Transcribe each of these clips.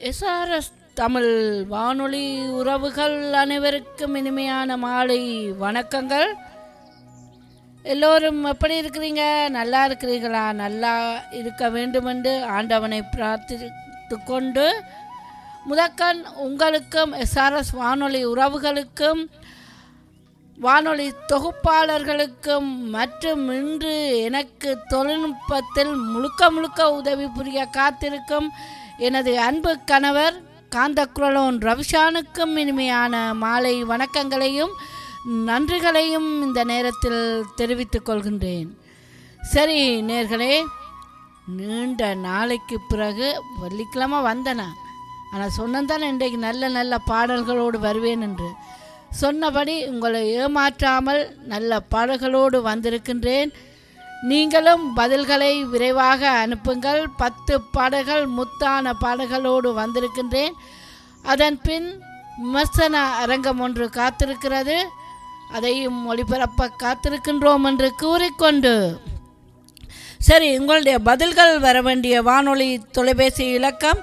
SRS Tamil வானொலி உறவுகள் அனைவருக்கும் இனிமையான மாலை வணக்கங்கள். எல்லோரும் எப்படி இருக்கிறீங்க? நல்லா இருக்கிறீர்களா? நல்லா இருக்க வேண்டுமென்று ஆண்டவனை பிரார்த்தித்து கொண்டு முதற்கண் உங்களுக்கும் எஸ்ஆர்எஸ் வானொலி உறவுகளுக்கும் வானொலி தொகுப்பாளர்களுக்கும் மற்றும் இன்று எனக்கு தொழில்நுட்பத்தில் முழுக்க உதவி புரிய காத்திருக்கும் எனது அன்பு கணவர் காந்தக்குரலோன் ரவிஷானுக்கும் இனிமையான மாலை வணக்கங்களையும் நன்றிகளையும் இந்த நேரத்தில் தெரிவித்துக் கொள்கின்றேன். சரி நேர்களே, நீண்ட நாளைக்கு பிறகு வெள்ளிக்கிழமை வந்தேன். ஆனால் சொன்னதானே இன்றைக்கு நல்ல பாடல்களோடு வருவேன் என்று. சொன்னபடி உங்களை ஏமாற்றாமல் நல்ல பாடல்களோடு வந்திருக்கின்றேன். நீங்களும் பதில்களை விரைவாக அனுப்புங்கள். 10 பாடல்கள் முத்தான பாடல்களோடு வந்திருக்கின்றேன். அதன் பின் விமர்சன அரங்கம் ஒன்று காத்திருக்கிறது, அதையும் ஒளிபரப்ப காத்திருக்கின்றோம் என்று கூறிக்கொண்டு, சரி, உங்களுடைய பதில்கள் வர வேண்டிய வானொலி தொலைபேசி இலக்கம்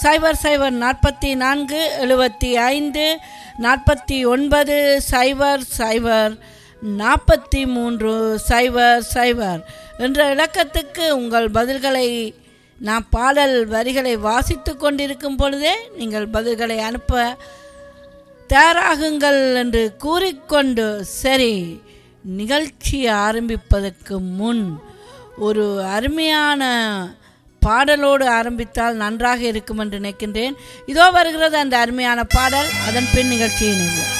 0044 75 49 00 43 00 என்ற இலக்கத்துக்கு உங்கள் பதில்களை நான் பாடல் வரிகளை வாசித்து கொண்டிருக்கும் பொழுதே நீங்கள் பதில்களை அனுப்ப தயாராகுங்கள் என்று கூறிக்கொண்டு, சரி, நிகழ்ச்சியை ஆரம்பிப்பதற்கு முன் ஒரு அருமையான பாடலோடு ஆரம்பித்தால் நன்றாக இருக்கும் என்று நினைக்கின்றேன். இதோ வருகிறது அந்த அருமையான பாடல். அதன் பின் நிகழ்ச்சியை நிறுவோம்.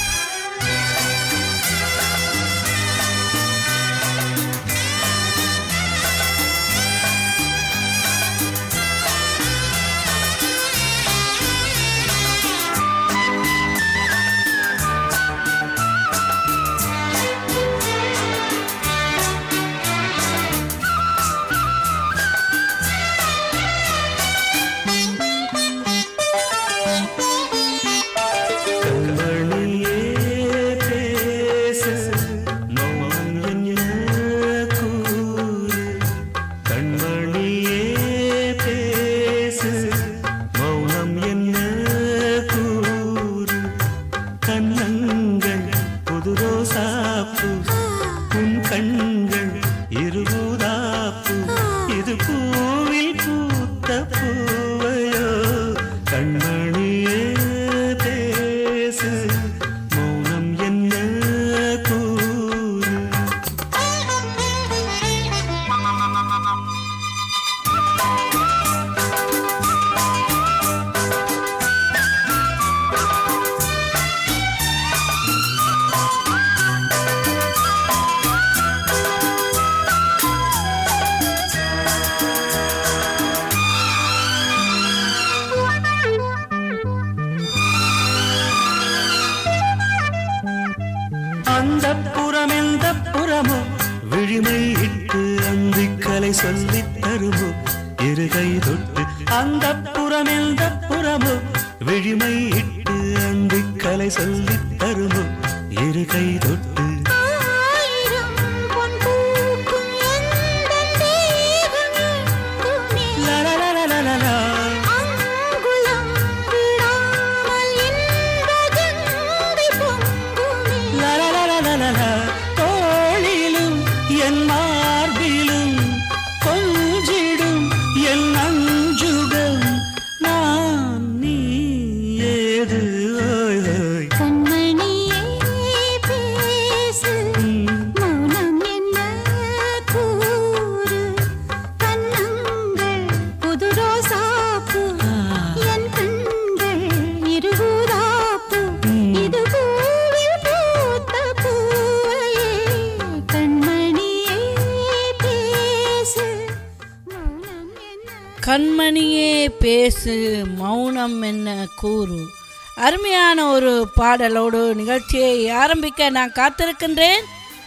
கண்மணியே பேசு, மௌனம் என்ன கூறு. அருமையான ஒரு பாடலோடு நிகழ்ச்சியை ஆரம்பிக்க நான் காத்திருக்கின்றேன்.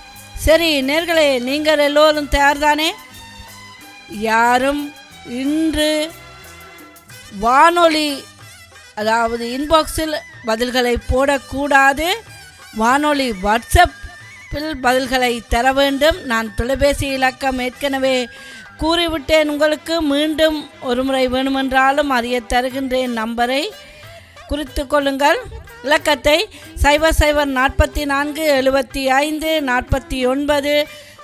சரி நேர்களே, நீங்கள் எல்லோரும் தயார்தானே? யாரும் இன்று வானொலி அதாவது இன்பாக்ஸில் பதில்களை போடக்கூடாது. வானொலி வாட்ஸ்அப்பில் பதில்களை தர வேண்டும். நான் தொலைபேசி இலக்கம் ஏற்கனவே கூறிவிட்டேன். உங்களுக்கு மீண்டும் ஒரு முறை வேணுமென்றாலும் அறிய தருகின்றேன். நம்பரை குறித்து கொள்ளுங்கள். இலக்கத்தை 0044 75 49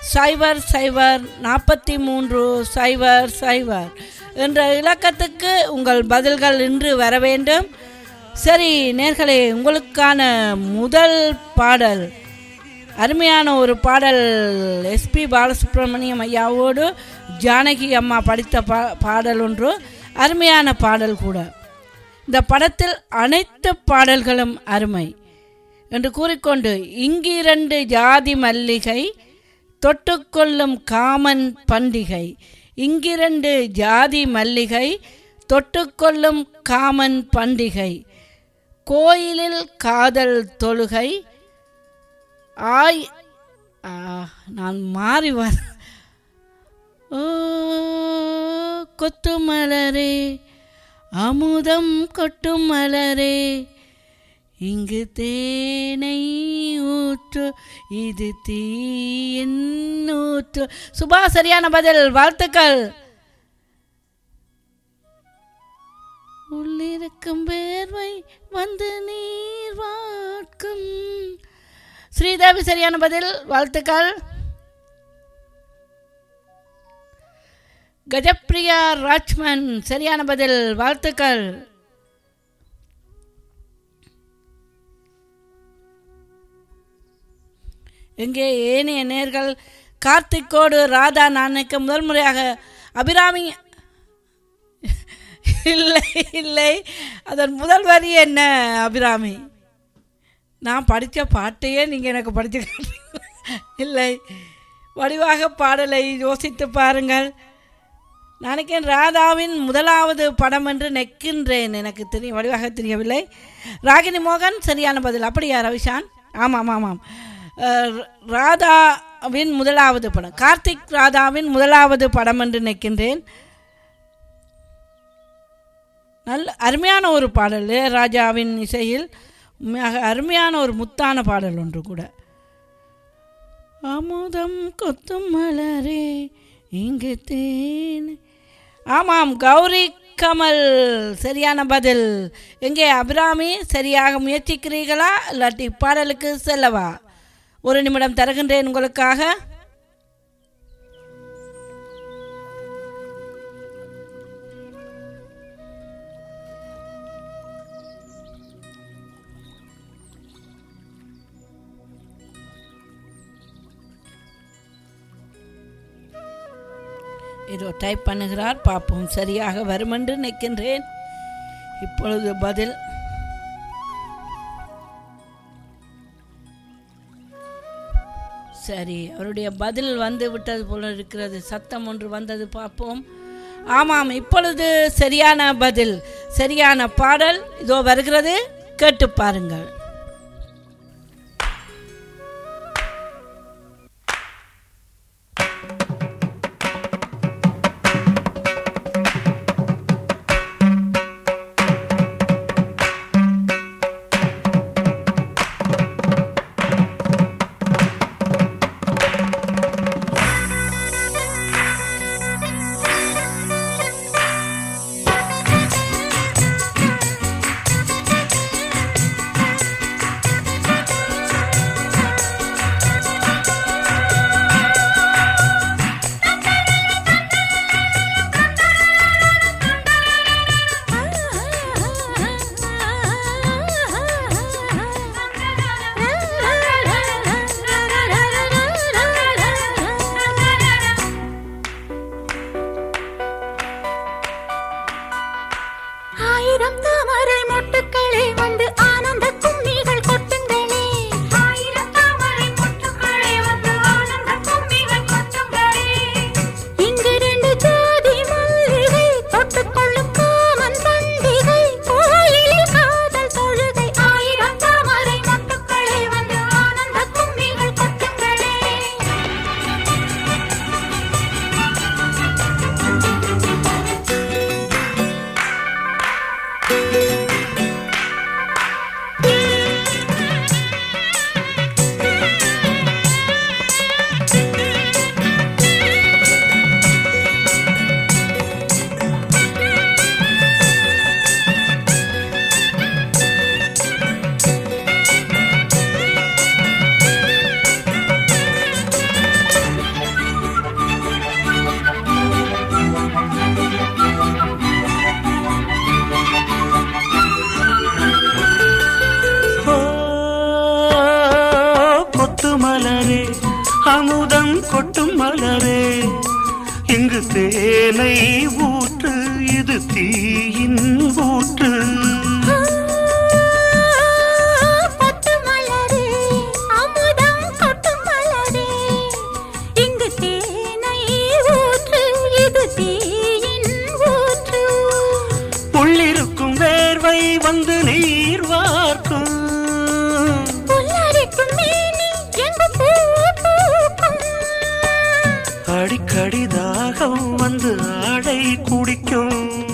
00 43 00 என்ற இலக்கத்துக்கு உங்கள் பதில்கள் இன்று வர வேண்டும். சரி நேர்களே, உங்களுக்கான முதல் பாடல் அருமையான ஒரு பாடல். எஸ்பி பாலசுப்ரமணியம் ஐயாவோடு ஜானகி அம்மா படித்த பாடல் ஒன்று. அருமையான பாடல் கூட. இந்த படத்தில் அனைத்து பாடல்களும் அருமை என்று கூறிக்கொண்டு, இங்கிரண்டு ஜாதி மல்லிகை தொட்டுக்கொள்ளும் காமன் பண்டிகை, இங்கிரண்டு ஜாதி மல்லிகை தொட்டுக்கொள்ளும் காமன் பண்டிகை, கோயிலில் காதல் தொழுகை நான் மாறி வர ஓ கொத்து மலரே அமுதம் கொட்டும் மலரே இங்கு தேனை ஊற்று இது தீயின் ஊற்று. சுபா சரியான பதில், வாழ்த்துக்கள். உள்ளிருக்கும் வேர்வை வந்து நீர் வாட்கும். ஸ்ரீதேவி சரியான பதில், வாழ்த்துக்கள். கஜப்பிரியா ராஜ்மன் சரியான பதில், வாழ்த்துக்கள். எங்கே ஏனைய நேர்கள்? கார்த்திக்கோடு ராதா நானைக்கு முதல் முறையாக அபிராமி இல்லை இல்லை, அதன் முதல் வரி என்ன அபிராமி? நான் படித்த பாட்டையே நீங்கள் எனக்கு படித்து இல்லை. வடிவாக பாடலை யோசித்து பாருங்கள். நினைக்கிறேன் ராதாவின் முதலாவது படம் என்று நெக்கின்றேன். எனக்கு தெரியும், வடிவாக தெரியவில்லை. ராகினி மோகன் சரியான பதில். அப்படியா ரவிஷான்? ஆமாம் ஆமாம், ராதாவின் முதலாவது படம், கார்த்திக் ராதாவின் முதலாவது படம் என்று நினைக்கின்றேன். நல்ல அருமையான ஒரு பாடல், ராஜாவின் இசையில் உண்மையாக அருமையான ஒரு முத்தான பாடல் ஒன்று கூட. அமுதம் கொத்தும் மலரே இங்கு தேன். ஆமாம், கௌரி கமல் சரியான பதில். எங்கே அபிராமி, சரியாக முயற்சிக்கிறீர்களா இல்லாட்டி பாடலுக்கு செல்லவா? ஒரு நிமிடம் தருகின்றேன் உங்களுக்காக. இதோ டைப் பண்ணுகிறார், பார்ப்போம் சரியாக வரும் என்று நினைக்கின்றேன். இப்பொழுது பதில். சரி, அவருடைய பதில் வந்து விட்டது போல இருக்கிறது. சத்தம் ஒன்று வந்தது, பார்ப்போம். ஆமாம், இப்பொழுது சரியான பதில், சரியான பாடல் இதோ வருகிறது, கேட்டு பாருங்கள். மலரே இங்கு தேனை ஊற்று, இது தீயின் ஊற்று. உள்ளிருக்கும் வேர்வை வந்து நீர் வார்க்கும், அடிக்கடி தாகம் வந்து ஆடை குடிக்கும்.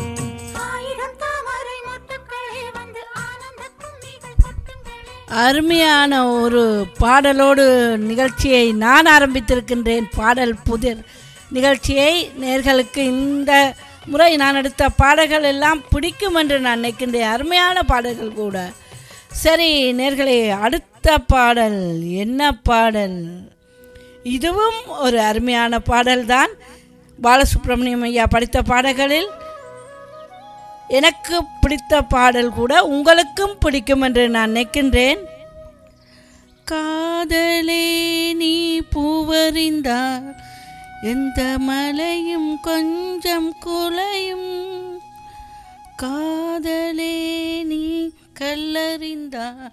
அருமையான ஒரு பாடலோடு நிகழ்ச்சியை நான் ஆரம்பித்திருக்கின்றேன். பாடல் புதிர் நிகழ்ச்சியை நேர்களுக்கு இந்த முறை நான் எடுத்த பாடல்கள் எல்லாம் பிடிக்கும் என்று நான் நினைக்கின்றேன். அருமையான பாடல்கள் கூட. சரி நேர்களே, அடுத்த பாடல் என்ன பாடல்? இதுவும் ஒரு அருமையான பாடல்தான். பாலசுப்ரமணியம் ஐயா படித்த பாடல்களில் எனக்கு பிடித்த பாடல் கூட உங்களுக்கும் பிடிக்கும் என்று நான் நினைக்கின்றேன். காதலே நீ பூவறிந்தார் எந்த மலையும் கொஞ்சம் குலையும், காதலே நீ கல்லறிந்தார்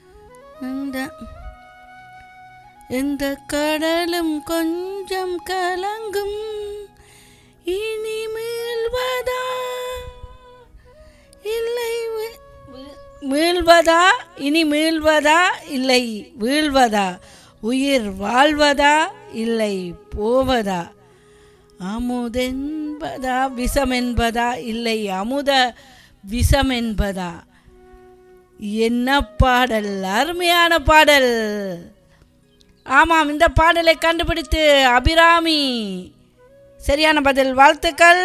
எந்த கடலும் கொஞ்சம் கலங்கும், இனி மீள்வதா இல்லை மீள்வதா, இனி மீள்வதா இல்லை வீழ்வதா, உயிர் வாழ்வதா இல்லை போவதா, அமுதென்பதா விஷம் என்பதா இல்லை அமுத விஷம் என்பதா. என்ன பாடல், அருமையான பாடல். ஆமாம், இந்த பாடலை கண்டுபிடித்து அபிராமி சரியான பதில், வாழ்த்துக்கள்.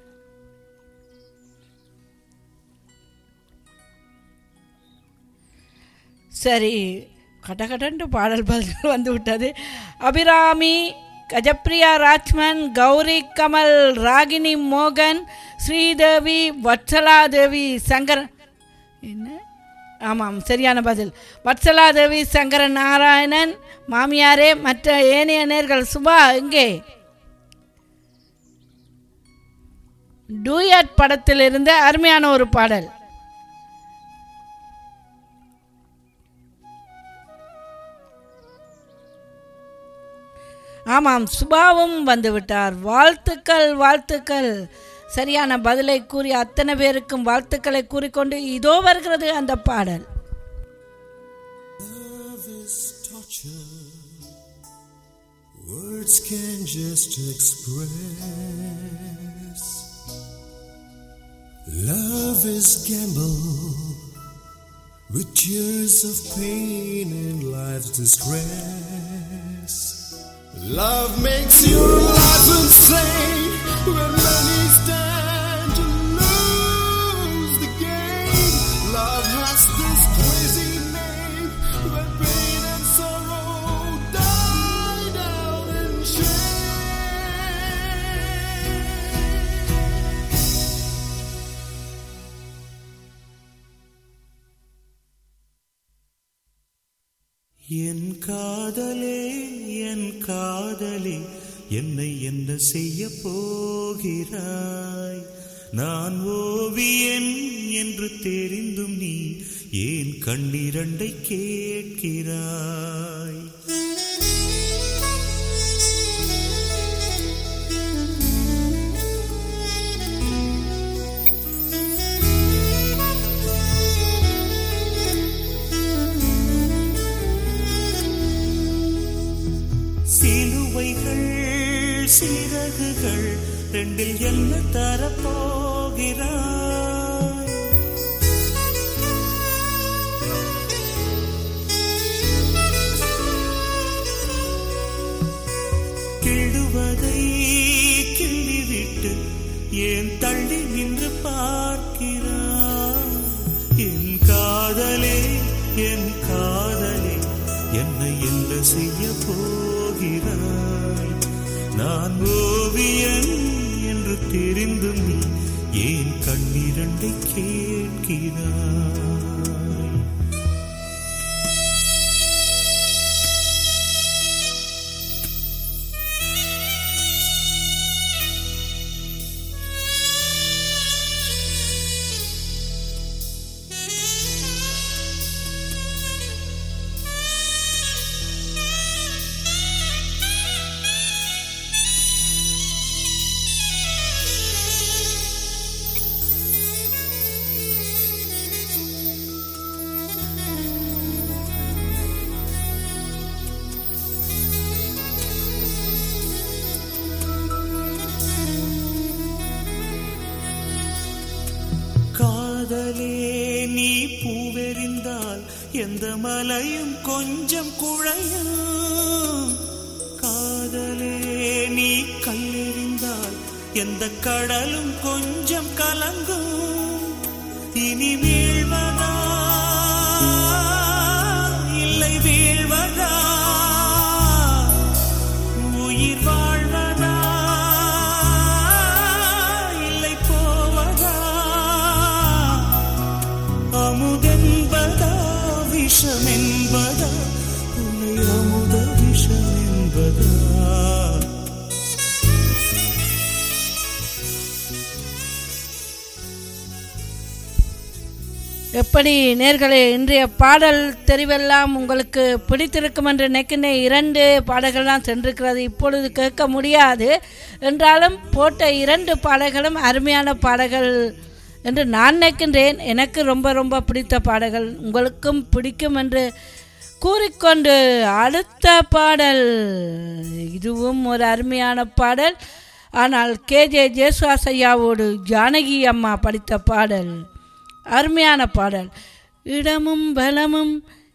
சரி, கடகடன்று பாடல் பதில் வந்து விட்டது. அபிராமி, கஜப்ரியா ராஜ்மன், கௌரி கமல், ராகினி மோகன், ஸ்ரீதேவி, வத்சலாதேவி, சங்கர் என்ன ஆமாம் சரியான பதில். வத்சலாதேவி, சங்கர நாராயணன், மாமியாரே, மற்ற ஏனைய நேர்கள். சுபா எங்கே? டூயட் படத்தில் இருந்த அருமையான ஒரு பாடல். ஆமாம், சுபாவும் வந்துவிட்டார். வாழ்த்துக்கள் வாழ்த்துக்கள். சரியான பதிலை கூறி அத்தனை பேருக்கும் வாழ்த்துக்களை கூறிக்கொண்டு இதோ வருகிறது அந்த பாடல். Words can just express. Love is gamble with tears of pain and life's distress. Love makes your life insane when many stand to lose the game. Love has this crazy name when pain and sorrow die down in shame. என் காதலே என் காதலே என்னை என்ன செய்ய போகிறாய்? நான் ஓவியன் என்று தெரிந்தும் நீ ஏன் கண்ணிரண்டை கேட்கிறாய்? சிலுவைகள் சிறகுகள் ரெண்டில் என்ன தரப்போகிறாய்? கிள்ளுவதை கிள்ளிவிட்டு ஏன் தள்ளி நின்று பார்க்கிறாய்? என் காதலே என் காதலே என்னை என்ன செய்ய போகிறாய்? நான் ஓவியன் என்று தெரிந்தும் நீ ஏன் கண்ணிரண்டை கேட்கிறாய்? எந்த மலையும் கொஞ்சம் குழையும். காதலே நீ கல்லெறிந்தால் எந்த கடலும் கொஞ்சம் கலங்கும். இனி வீழ்வதா இல்லை வீழ்வதா, உயிர் வாழ்வதா இல்லை போவதா, அமுதென்பதா விஷம் என்பதா, உன்னை அமுத விஷம் என்பதா. எப்படி நேர்களே, இன்றைய பாடல் தெரிவெல்லாம் உங்களுக்கு பிடித்திருக்கும் என்று நினைக்கின்றேன். 2 பாடல்கள்லாம் சென்றிருக்கிறது, இப்பொழுது கேட்க முடியாது. என்றாலும் போட்ட 2 பாடல்களும் அருமையான பாடல்கள் என்று நான் நினைக்கின்றேன். எனக்கு ரொம்ப ரொம்ப பிடித்த பாடல்கள், உங்களுக்கும் பிடிக்கும் என்று கூறிக்கொண்டு அடுத்த பாடல், இதுவும் ஒரு அருமையான பாடல். ஆனால் கேஜே ஜேசுதாஸ் ஐயாவோடு ஜானகி அம்மா படித்த பாடல், அருமையான பாடல். இடமும் பலமும்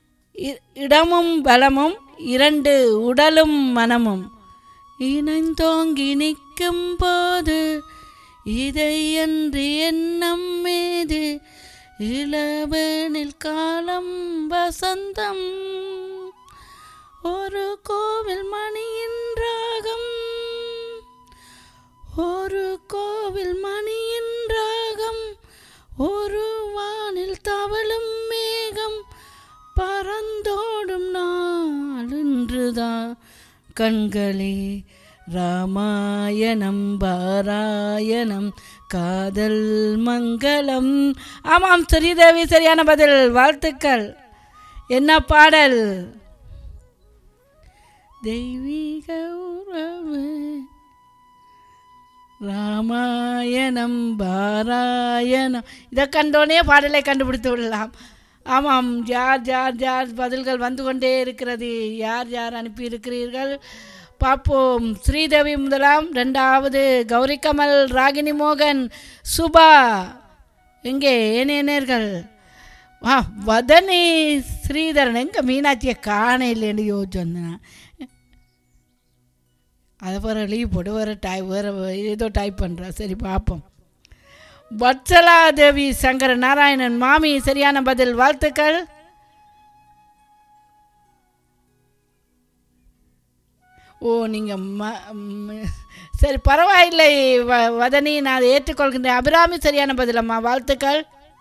2 உடலும் மனமும் இணைந்தோங்கி நிற்கும் போது இதை என்று எண்ணம் மீது இளவேனில் காலம் வசந்தம். ஒரு கோவில் மணியின் ராகம், ஒரு கோவில் மணியின் ராகம், ஒரு வானில் தவழும் மேகம், பறந்தோடும் நாளென்றுதான் கண்களே ராமாயணம் பாராயணம் காதல் மங்களம். ஆமாம் ஸ்ரீதேவி, சரியான பதில், வாழ்த்துக்கள். என்ன பாடல்? தெய்வீக உறவு ராமாயணம் பாராயணம். இதை கண்டோனே பாடலை கண்டுபிடித்து விடலாம். ஆமாம், யார் யார் யார் பதில்கள் வந்து கொண்டே இருக்கிறது. யார் யார் அனுப்பியிருக்கிறீர்கள் பார்ப்போம். ஸ்ரீதேவி முதலாம், 2வது கௌரி கமல், ராகினி மோகன், சுபா. எங்கே ஏனேர்கள்? வதனி ஸ்ரீதரன் எங்கே? மீனாட்சியை காண இல்லைன்னு யோசிச்சேன். அதை வேறு லீவ் போட்டு வேறு ஏதோ டைப் பண்ணுறா. சரி பார்ப்போம். வத்சலா தேவி, சங்கர நாராயணன், மாமி, சரியான பதில், வாழ்த்துக்கள். ஓ, நீங்கள் சரி பரவாயில்லை வதனி, நான் ஏற்றுக்கொள்கின்றேன். அபிராமி, சரியான பதிலம்மா, வாழ்த்துக்கள்.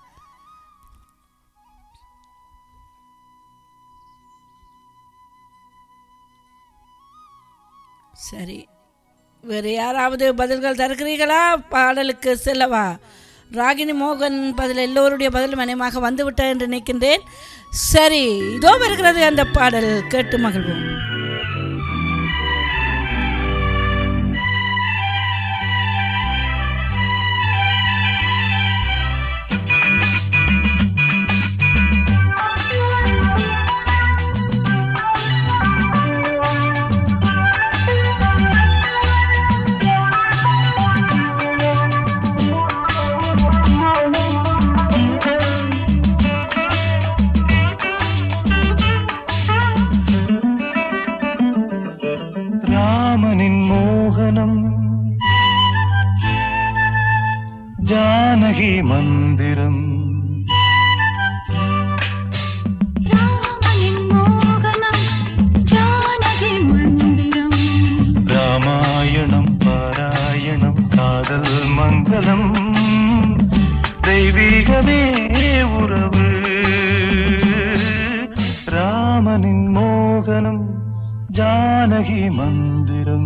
சரி, வேறு யாராவது பதில்கள் தருகிறீர்களா? பாடலுக்கு செல்லவா? ராகினி மோகன் பதில், எல்லோருடைய பதில் மனைமாக வந்துவிட்டது என்று நினைக்கின்றேன். சரி, இதோ வருகிறது அந்த பாடல், கேட்டு மகிழ்வோம். ஜானகி மந்திரம் ராமாயணம் பாராயணம் காதல் மங்களம் தெய்வீகமே உறவு ராமனின் மோகனம் ஜானகி மந்திரம்.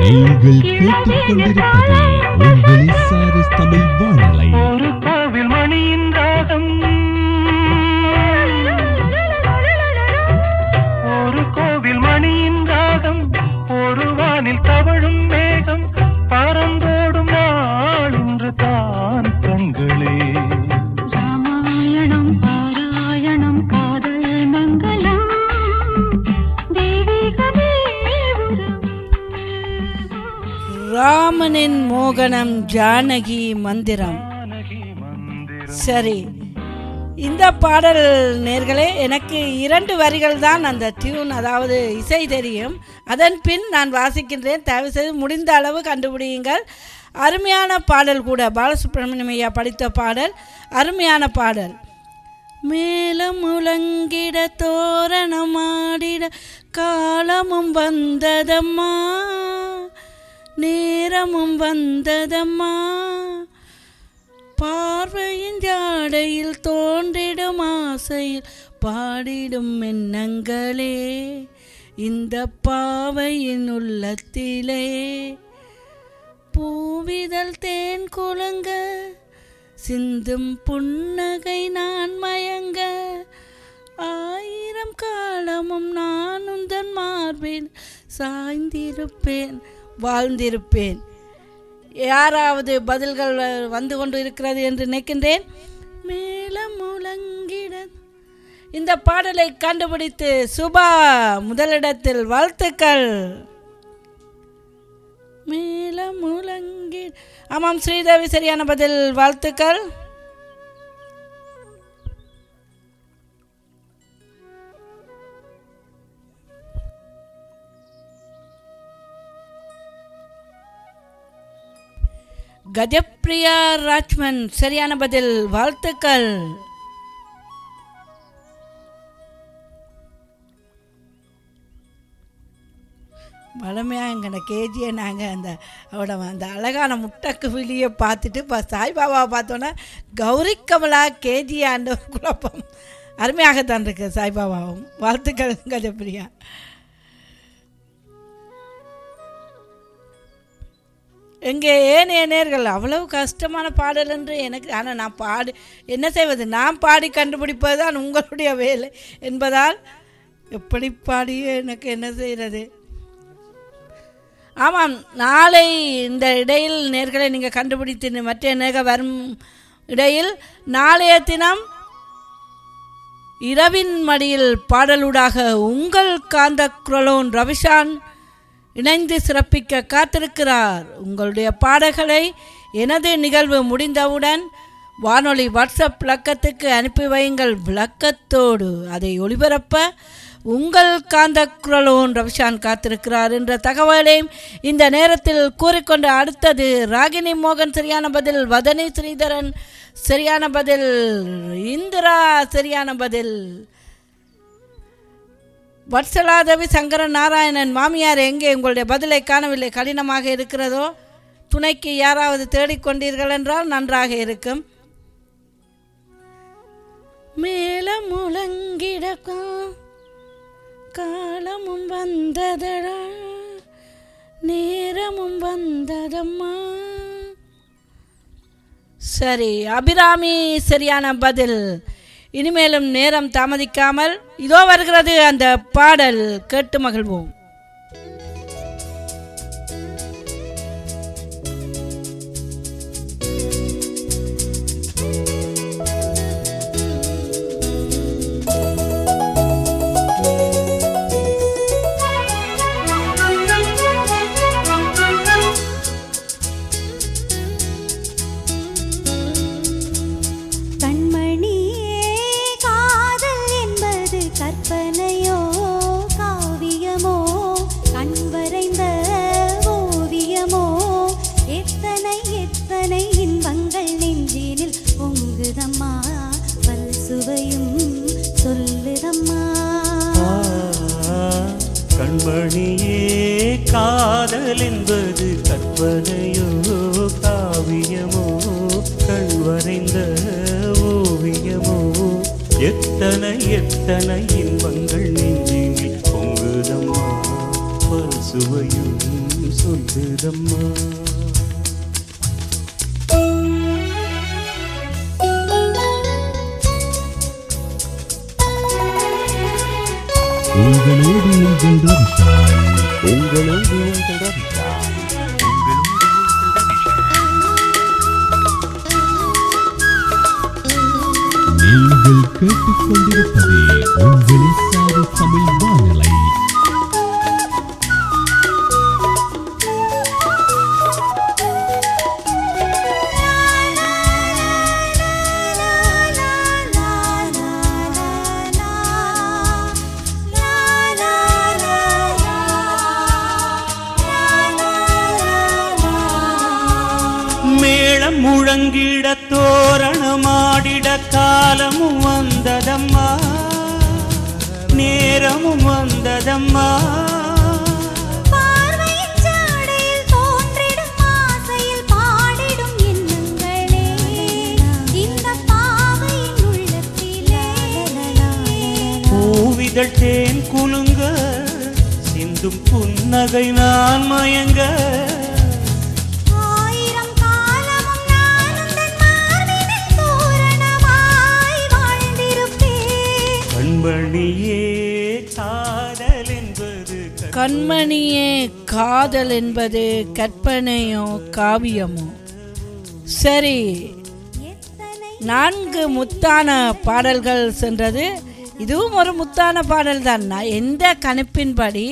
நீங்கள் கேட்டுக்கொண்டிருப்பது உங்கள் சாரஸ் தமிழ் வானொலி. ஒரு கோவில் மணியின் ராகம், ஒரு கோவில் மணியின் ராகம், ஒரு வானில் தவழும் மேகம், பறந்தோடும் நாள் இன்று தான் கண்களே. ராமாயணம் பாராயணம் காதல் மங்களம் தெய்வீகமே ராமனின் மோகனம் ஜானகி மந்திரம். சரி, இந்த பாடல் நேர்களே எனக்கு 2 வரிகள் தான் அந்த டியூன், அதாவது இசை தெரியும். அதன் பின் நான் வாசிக்கின்றேன், தயவு செய்து முடிந்த அளவு கண்டுபிடியுங்கள். அருமையான பாடல் கூட, பாலசுப்ரமணியம் ஐயா படித்த பாடல், அருமையான பாடல். மேலம் முழங்கிட தோரணமாடிட காலமும் வந்ததம்மா, நேரமும் வந்ததம்மா, பார்வையின் ஜாடையில் தோன்றிடும் ஆசையில் பாடிடும் எண்ணங்களே, இந்த பாவையின் உள்ளத்திலே பூவிதழ் தேன் குலுங்க, சிந்தும் புன்னகை நான் மயங்க, 1000 காலமும் நான் உந்தன் மார்பில் சாய்ந்திருப்பேன் வாழ்ந்திருப்பேன். யாராவது பதில்கள் வந்து கொண்டு இருக்கிறது என்று நினைக்கின்றேன். மேலம் முழங்கிட இந்த பாடலை கண்டுபிடித்து சுபா முதலிடத்தில், வாழ்த்துக்கள். மேலம் முழங்கி, ஆமாம் ஸ்ரீதேவி சரியான பதில், வாழ்த்துக்கள். கஜப்ரியா ராஜ்மன் சரியான பதில், வாழ்த்துக்கள். வளமையாக எங்கட கேஜியை நாங்கள் அந்த அழகான முட்டக்கு விழியை பார்த்துட்டு இப்போ சாய்பாபாவை பார்த்தோன்னா கௌரி கமலா கேஜியாண்ட குழப்பம். அருமையாகத்தான் இருக்கு சாய்பாபாவும், வாழ்த்துக்கள் கஜப்ரியா. எங்கே ஏனைய நேர்கள் அவ்வளவு கஷ்டமான பாடல் என்று எனக்கு, ஆனால் நான் பாடி என்ன செய்வது, நான் பாடி கண்டுபிடிப்பது தான் உங்களுடைய வேலை என்பதால் எப்படி பாடி எனக்கு என்ன செய்கிறது. ஆமாம், நாளை இந்த இடையில் நேர்களை நீங்கள் கண்டுபிடித்து மற்ற நேர்கள் வரும் இடையில் நாளைய தினம் இரவின் மடியில் பாடலூடாக உங்கள் காந்த குரலோன் ரவிஷான் இணைந்து சிறப்பிக்க காத்திருக்கிறார். உங்களுடைய பாடல்களை எனது நிகழ்வு முடிந்தவுடன் வானொலி வாட்ஸ்அப் விளக்கத்துக்கு அனுப்பி வையுங்கள். விளக்கத்தோடு அதை ஒளிபரப்ப உங்கள் காந்த குரலோன் ரவிஷான் காத்திருக்கிறார் என்ற தகவலையும் இந்த நேரத்தில் கூறிக்கொண்டு, அடுத்தது ராகினி மோகன் சரியான பதில், வதனி ஸ்ரீதரன் சரியான பதில், இந்திரா சரியான பதில், வட்சலாதவி சங்கர நாராயணன் மாமியார் எங்கே, உங்களுடைய பதிலை காணவில்லை, கடினமாக இருக்கிறதோ, துணைக்கு யாராவது தேடிக்கொண்டீர்கள் என்றால் நன்றாக இருக்கும். மேல முழங்கிட காலமும் வந்ததடா, நேரமும் வந்ததம்மா. சரி, அபிராமி சரியான பதில். இனிமேலும் நேரம் தாமதிக்காமல் இதோ வருகிறது அந்த பாடல், கேட்டு மகிழ்வோம். கண்மணியே காதல் என்பது கற்பனையோ காவியமோ கண் வரைந்த ஓவியமோ எத்தனை எத்தனை இன்பங்கள் நெஞ்சில் பொங்குதம்மா பல்சுவையும் சொல்லுதம்மா. உங்களோடு உங்கள் ரவிதாய். உங்களோடு உங்கள் ரவிதாய். நீங்கள் கேட்டுக்கொண்டிருப்பது உங்கள் இசாரி தமிழ் வானொலி. மேளம் முழங்கிட தோரணமாடிட காலமும் வந்ததம்மா, நேரமும் வந்ததம்மா. பூவிதழ் தேன் குலுங்க சிந்தும் புன்னகை நான் மயங்க. கண்மணியே காதல் என்பது கற்பனையோ காவியமோ? சரி, 4 முத்தான பாடல்கள் சென்றது. இதுவும் ஒரு முத்தான பாடல் தான். எந்த கணிப்பின்படி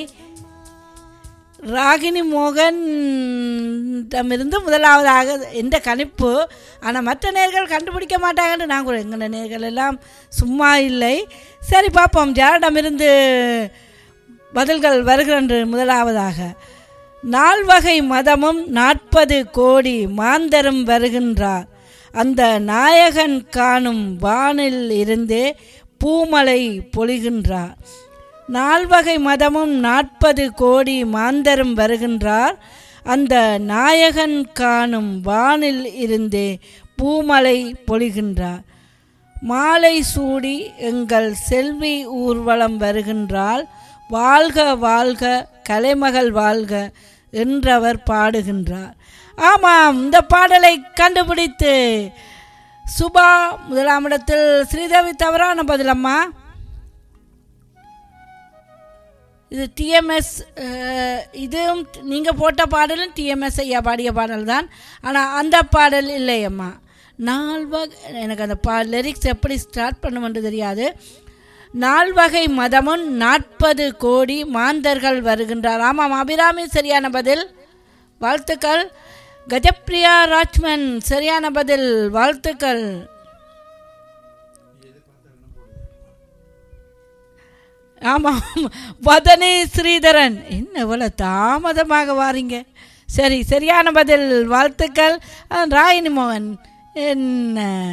ராகினி மோகனிடமிருந்து முதலாவதாக எந்த கணிப்பு. ஆனால் மற்ற நேர்கள் கண்டுபிடிக்க மாட்டாங்கன்னு நான் கூட, எங்கள் நேர்கள் எல்லாம் சும்மா இல்லை. சரி பார்ப்போம் யாரிடமிருந்து பதில்கள் வருகின்ற. முதலாவதாக 4 வகை மதமும் 40 கோடி மாந்தரும் வருகின்றார். அந்த நாயகன் காணும் வானில் இருந்தே பூமலை பொழிகின்றார். 4 வகை மதமும் 40 கோடி மாந்தரும் வருகின்றார். அந்த நாயகன் காணும் வானில் இருந்தே பூமலை பொழிகின்றார். மாலை சூடி எங்கள் செல்வி ஊர்வலம் வருகின்றாள். வாழ்க வாழ்க கலைமகள் வாழ்க என்றவர் பாடுகின்றார். ஆமாம், இந்த பாடலை கண்டுபிடித்து சுபா முதலாம் இடத்தில், ஸ்ரீதேவி தவறான பதிலம்மா. இது டிஎம்எஸ், இதுவும் நீங்கள் போட்ட பாடலும் டிஎம்எஸ் ஐயா பாடிய பாடல் தான். ஆனால் அந்த பாடல் இல்லையம்மா. 4 வகை, எனக்கு அந்த லிரிக்ஸ் எப்படி ஸ்டார்ட் பண்ணுமென்று தெரியாது. 4 வகை மதமும் 40 கோடி மாந்தர்கள் வருகின்றார். ஆமாம், அபிராமி சரியான பதில், வாழ்த்துக்கள். கஜப்ரியா ராஜ்மன் சரியான பதில், வாழ்த்துக்கள். ஆமாம், வதனி ஸ்ரீதரன், என்ன இவ்வளோ தாமதமாக வாரீங்க? சரி, சரியான பதில், வாழ்த்துக்கள். ராகினி மோகன் என்ன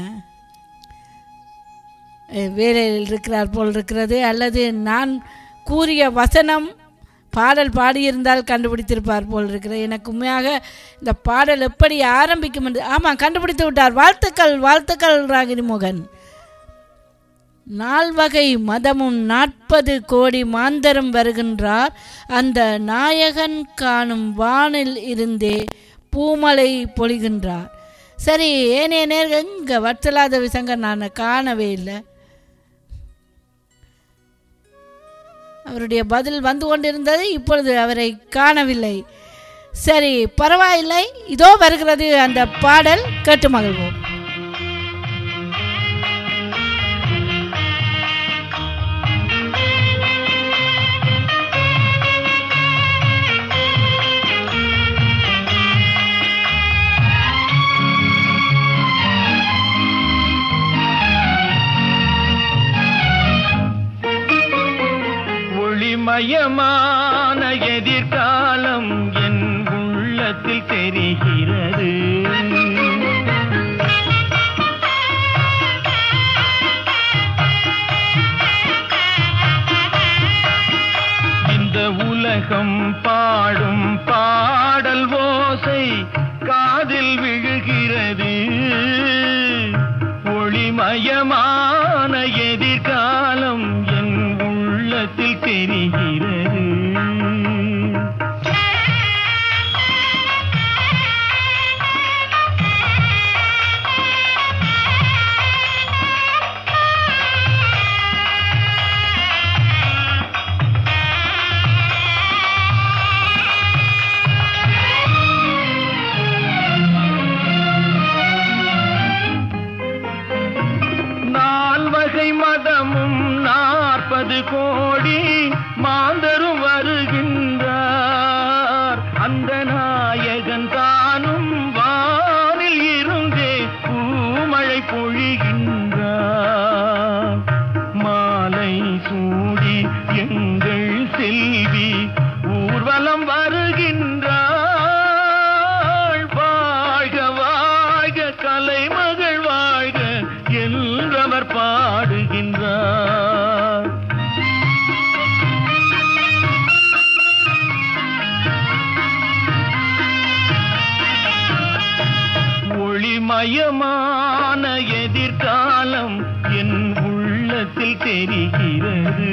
வேலையில் இருக்கிறார் போல் இருக்கிறது, அல்லது நான் கூறிய வசனம் பாடல் பாடியிருந்தால் கண்டுபிடித்திருப்பார் போல் இருக்கிறது. எனக்கு உண்மையாக இந்த பாடல் எப்படி ஆரம்பிக்கும் என்று, ஆமாம் கண்டுபிடித்து விட்டார். வாழ்த்துக்கள், வாழ்த்துக்கள் ராகினி மோகன். 4 வகை மதமும் 40 கோடி மாந்தரும் வருகின்றார். அந்த நாயகன் காணும் வானில் இருந்தே பூமலை பொழிகின்றார். சரி, ஏனைய நேர்கள் எங்கே வட்சலாதவி சங்கர் நான் காணவே இல்லை. அவருடைய பதில் வந்து கொண்டிருந்தது, இப்பொழுது அவரை காணவில்லை. சரி, பரவாயில்லை, இதோ வருகிறது அந்த பாடல், கேட்டு மகிழ்வோம். மயமான எதிர்காலம் என் உள்ளத்தில் தெரிகிறது. இந்த உலகம் பாடும் பாடல் ஓசை காதில் விழுகிறது. ஒளிமயமான எதிர்காலம் என் உள்ளத்தில் தெரிகிறது. மதமும் 40 கோடி மாந்தரும் வருகின்றார். அந்த நாயகன் தானும் வானில் இருந்தே பூமழை பொழிகின்றார். மாலை சூடி எங்கள் செல்வி ஊர்வலம் வருகின்றாள். வாழ்க வாழ்க கலைமகள் வாழ்க என்றவர் பாடுகின்றார். ஒளிமயமான எதிர்காலம் என் உள்ளத்தில் தெரிகிறது.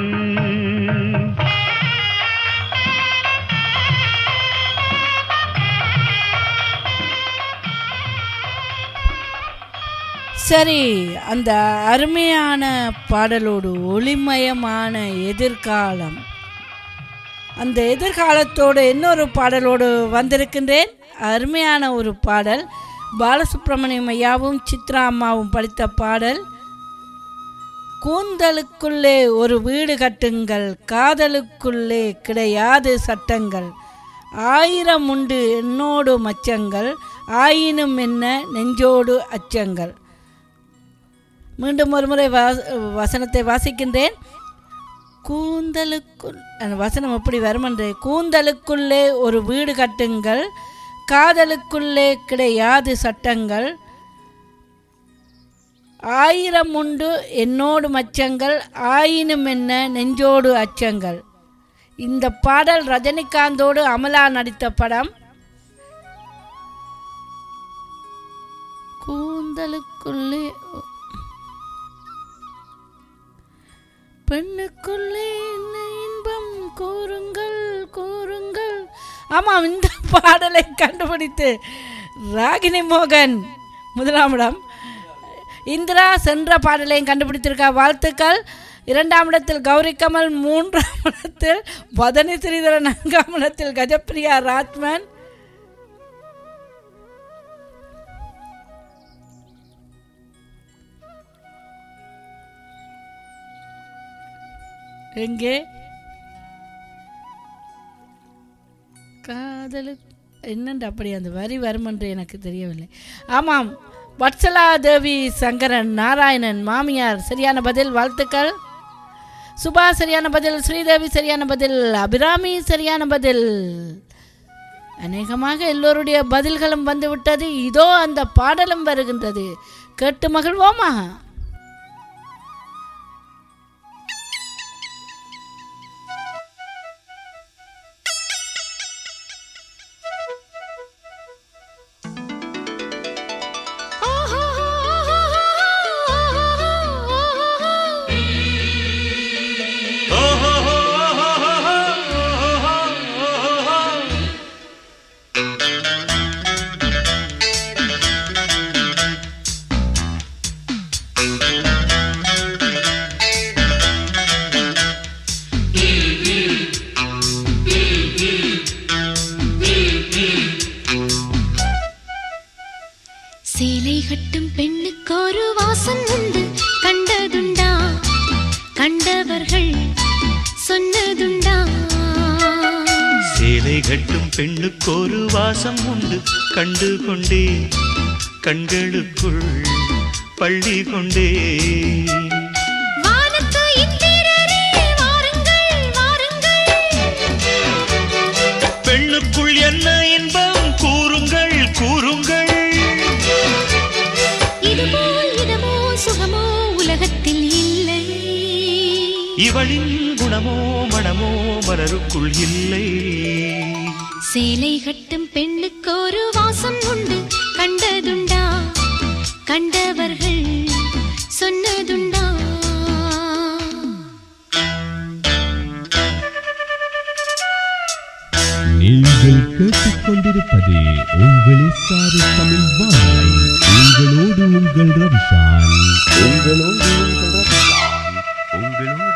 சரி, அந்த அருமையான பாடலோடு ஒளிமயமான எதிர்காலம், அந்த எதிர்காலத்தோடு இன்னொரு பாடலோடு வந்திருக்கின்றேன். அருமையான ஒரு பாடல், பாலசுப்ரமணியம் ஐயாவும் சித்ரா அம்மாவும் படித்த பாடல். கூந்தலுக்குள்ளே ஒரு வீடு கட்டுங்கள், காதலுக்குள்ளே கிடையாது சட்டங்கள், 1000 உண்டு என்னோடு மச்சங்கள், ஆயினும் என்ன நெஞ்சோடு அச்சங்கள். மீண்டும் ஒரு முறை வசனத்தை வாசிக்கின்றேன். கூந்தலுக்குள், அந்த வசனம் எப்படி வருமென்றே. கூந்தலுக்குள்ளே ஒரு வீடு கட்டுங்கள், காதலுக்குள்ளே கிடையாது சட்டங்கள், 1000 உண்டு என்னோடு மச்சங்கள், ஆயினும் என்ன நெஞ்சோடு அச்சங்கள். இந்த பாடல் ரஜினிகாந்தோடு அமலா நடித்த படம். கூந்தலுக்குள்ளே பெண்ணுக்குள்ளே என்ன இன்பம் கூறுங்கள் கூறுங்கள். ஆமாம், இந்த பாடலை கண்டுபிடித்து ராகினி மோகன் முதலாம் இடம், இந்திரா சென்ற பாடலையும் கண்டுபிடித்திருக்கா, வாழ்த்துக்கள். 2ஆம் இடத்தில் கௌரி கமல், 3ஆம் இடத்தில் வதனி ஸ்ரீதரன், 4ஆம் இடத்தில் கஜப்பிரியா ராஜ்மன். எங்கே காதலு என்னண்டு அப்படி அந்த வரி வருமென்று எனக்கு தெரியவில்லை. ஆமாம், வட்சலா தேவி சங்கரன், நாராயணன் மாமியார் சரியான பதில், வாழ்த்துக்கள். சுபா சரியான பதில், ஸ்ரீதேவி சரியான பதில், அபிராமி சரியான பதில். அநேகமாக எல்லோருடைய பதில்களும் வந்துவிட்டது. இதோ அந்த பாடலும் வருகின்றது, கேட்டு மகிழ்வோமா? சேலை கட்டும் பெண்ணுக்கு ஒரு வாசம் உண்டு, கண்டதுண்டா கண்டவர்கள் சொன்னதுண்டா. சேலை கட்டும் பெண்ணுக்கு ஒரு வாசம் உண்டு, கண்டு கொண்டே கண்களுக்குள் பள்ளி கொண்டே. பெண்ணுக்குள் என்ன இன்பம் கூறுங்கள் கூறுங்கள். உலகத்தில் இல்லை, இவளின் குணமோ மனமோ மலருக்குள் இல்லை. சேலை கட்டும் பெண்ணுக்கு ஒரு வாசம் உண்டு, கண்டதுண்டா கண்டவர்கள் சொன்னதுண்டா. நீங்கள் கேட்டுக்கொண்டிருப்பது உங்களை சாரு தமிழ் வானொலி. உங்களோடு உங்கள் ரவிஷான், உங்களோடு உங்கள் ரவிஷான், உங்களோடு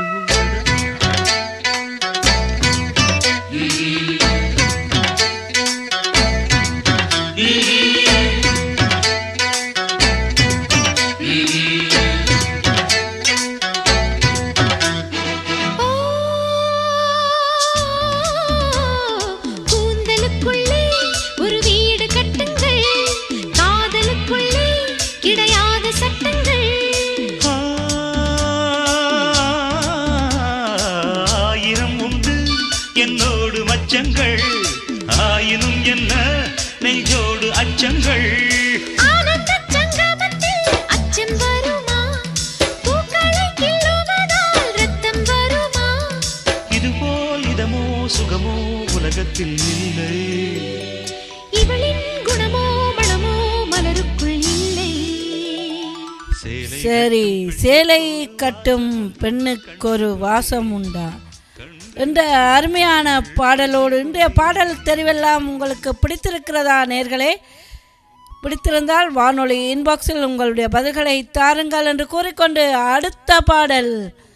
சரி, சேலை கட்டும் பெண்ணுக்கொரு வாசம் உண்டா என்ற அருமையான பாடலோடு இன்றைய பாடல் தெரிவெல்லாம் உங்களுக்கு பிடித்திருக்கிறதா நேர்களே? பிடித்திருந்தால் வானொலி இன்பாக்ஸில் உங்களுடைய பதில்களை தாருங்கள் என்று கூறிக்கொண்டு அடுத்த பாடல்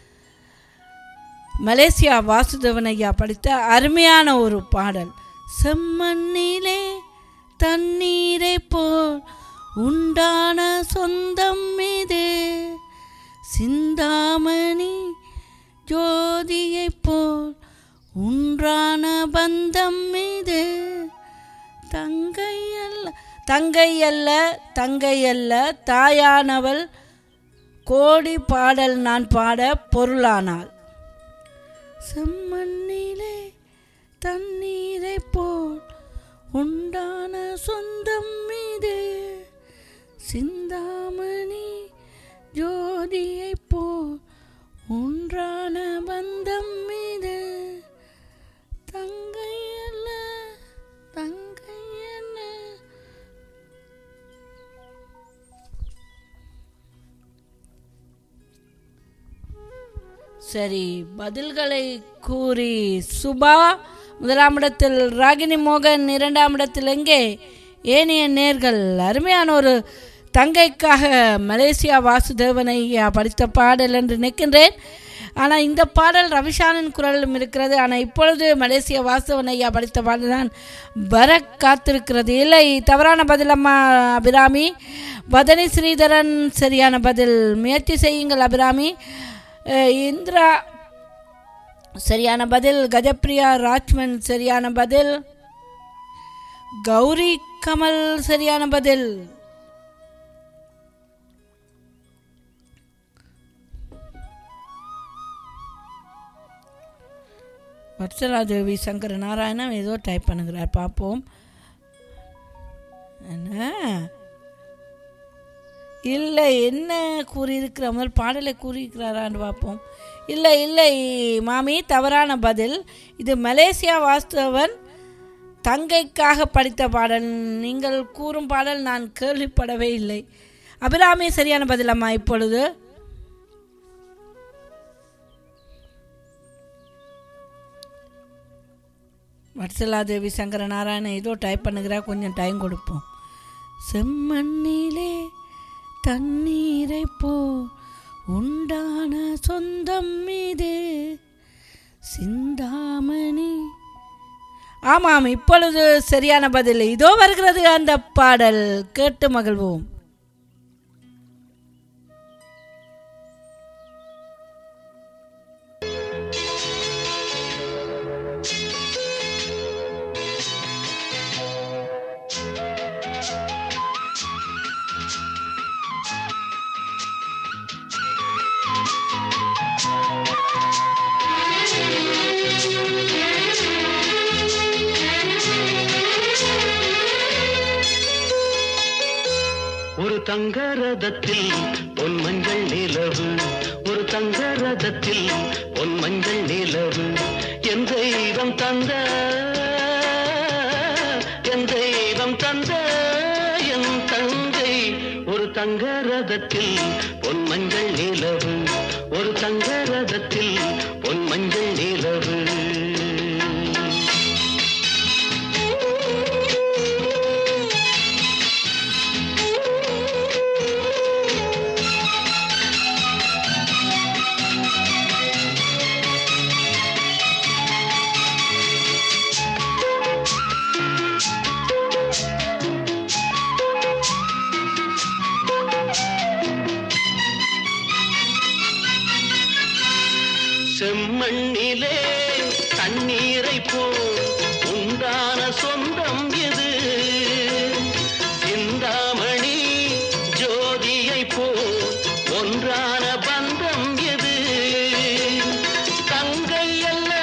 மலேசியா வாசுதேவன் ஐயா படித்த அருமையான ஒரு பாடல். செம்மண்ணிலே தண்ணீரை போல் உண்டான சொந்தம் இது, சிந்தாமணி ஜோதியை போல் உன்றான பந்தம் இது, தங்கையல்ல தாயானவள் கோடி பாடல் நான் பாட பொருளானாள். செம்மண்ணிலே தண்ணீரை போல் உண்டான சொந்தம் இது, சிந்தாமணி ஜோதியை போல் ஒன்றான பந்தம் இது, தங்கையல்ல. சரி, பதில்களை கூறி சுபா முதலாம் இடத்தில், ராகினி மோகன் இரண்டாம் இடத்தில். எங்கே ஏனைய நேர்கள்? அருமையான ஒரு தங்கைக்காக மலேசியா வாசுதேவன் ஐயா படித்த பாடல் என்று நினைக்கின்றேன். ஆனால் இந்த பாடல் ரவிஷானின் குரலும் இருக்கிறது. ஆனால் இப்பொழுது மலேசியா வாசுதேவன் ஐயா படித்த பாடல் தான் வர காத்திருக்கிறது. இல்லை, தவறான பதில் அம்மா அபிராமி. வதனி ஸ்ரீதரன் சரியான பதில். முயற்சி செய்யுங்கள் அபிராமி. இந்திரா சரியான பதில். கஜப்பிரியா ராஜ்மன் சரியான பதில். கௌரி கமல் சரியான பதில். வத்சலாதேவி சங்கர நாராயணன் ஏதோ டைப் பண்ணுகிறார், பார்ப்போம். என்ன இல்லை, என்ன கூறியிருக்கிற முதல் பாடலை கூறியிருக்கிறாரான்னு பார்ப்போம். இல்லை மாமி, தவறான பதில். இது மலேசியா வாஸ்தவன் தங்கைக்காக படித்த பாடல். நீங்கள் கூறும் பாடல் நான் கேள்விப்படவே இல்லை. அபிராமி சரியான பதில் அம்மா. இப்பொழுது வத்சலாதேவி சங்கர நாராயணன் ஏதோ டைப் பண்ணுகிறா, கொஞ்சம் டைம் கொடுப்போம். செம்மண்ணிலே தண்ணீரை போ உண்டான சொந்தம் மீது சிந்தாமணி. ஆமாம், இப்பொழுது சரியான பதில். இதோ வருகிறது அந்த பாடல், கேட்டு மகிழ்வோம். ஒரு தங்க ரதத்தில் பொன் மஞ்சள் நிலவு, ஒரு தங்க ரதத்தில் பொன் மஞ்சள் நிலவு, என் தெய்வம் தந்த என் தெய்வம் தந்த என் தங்கை. ஒரு தங்க ரதத்தில் பொன் மஞ்சள் நிலவு, ஒரு தங்க ரதத்தில் பொன் மஞ்சள் நிலவு. செம்மண்ணிலே தண்ணீரை போல் உண்டான சொந்தம் எது, சிந்தாமணி ஜோதியை போல் ஒன்றான பந்தம் எது, தங்கை அல்ல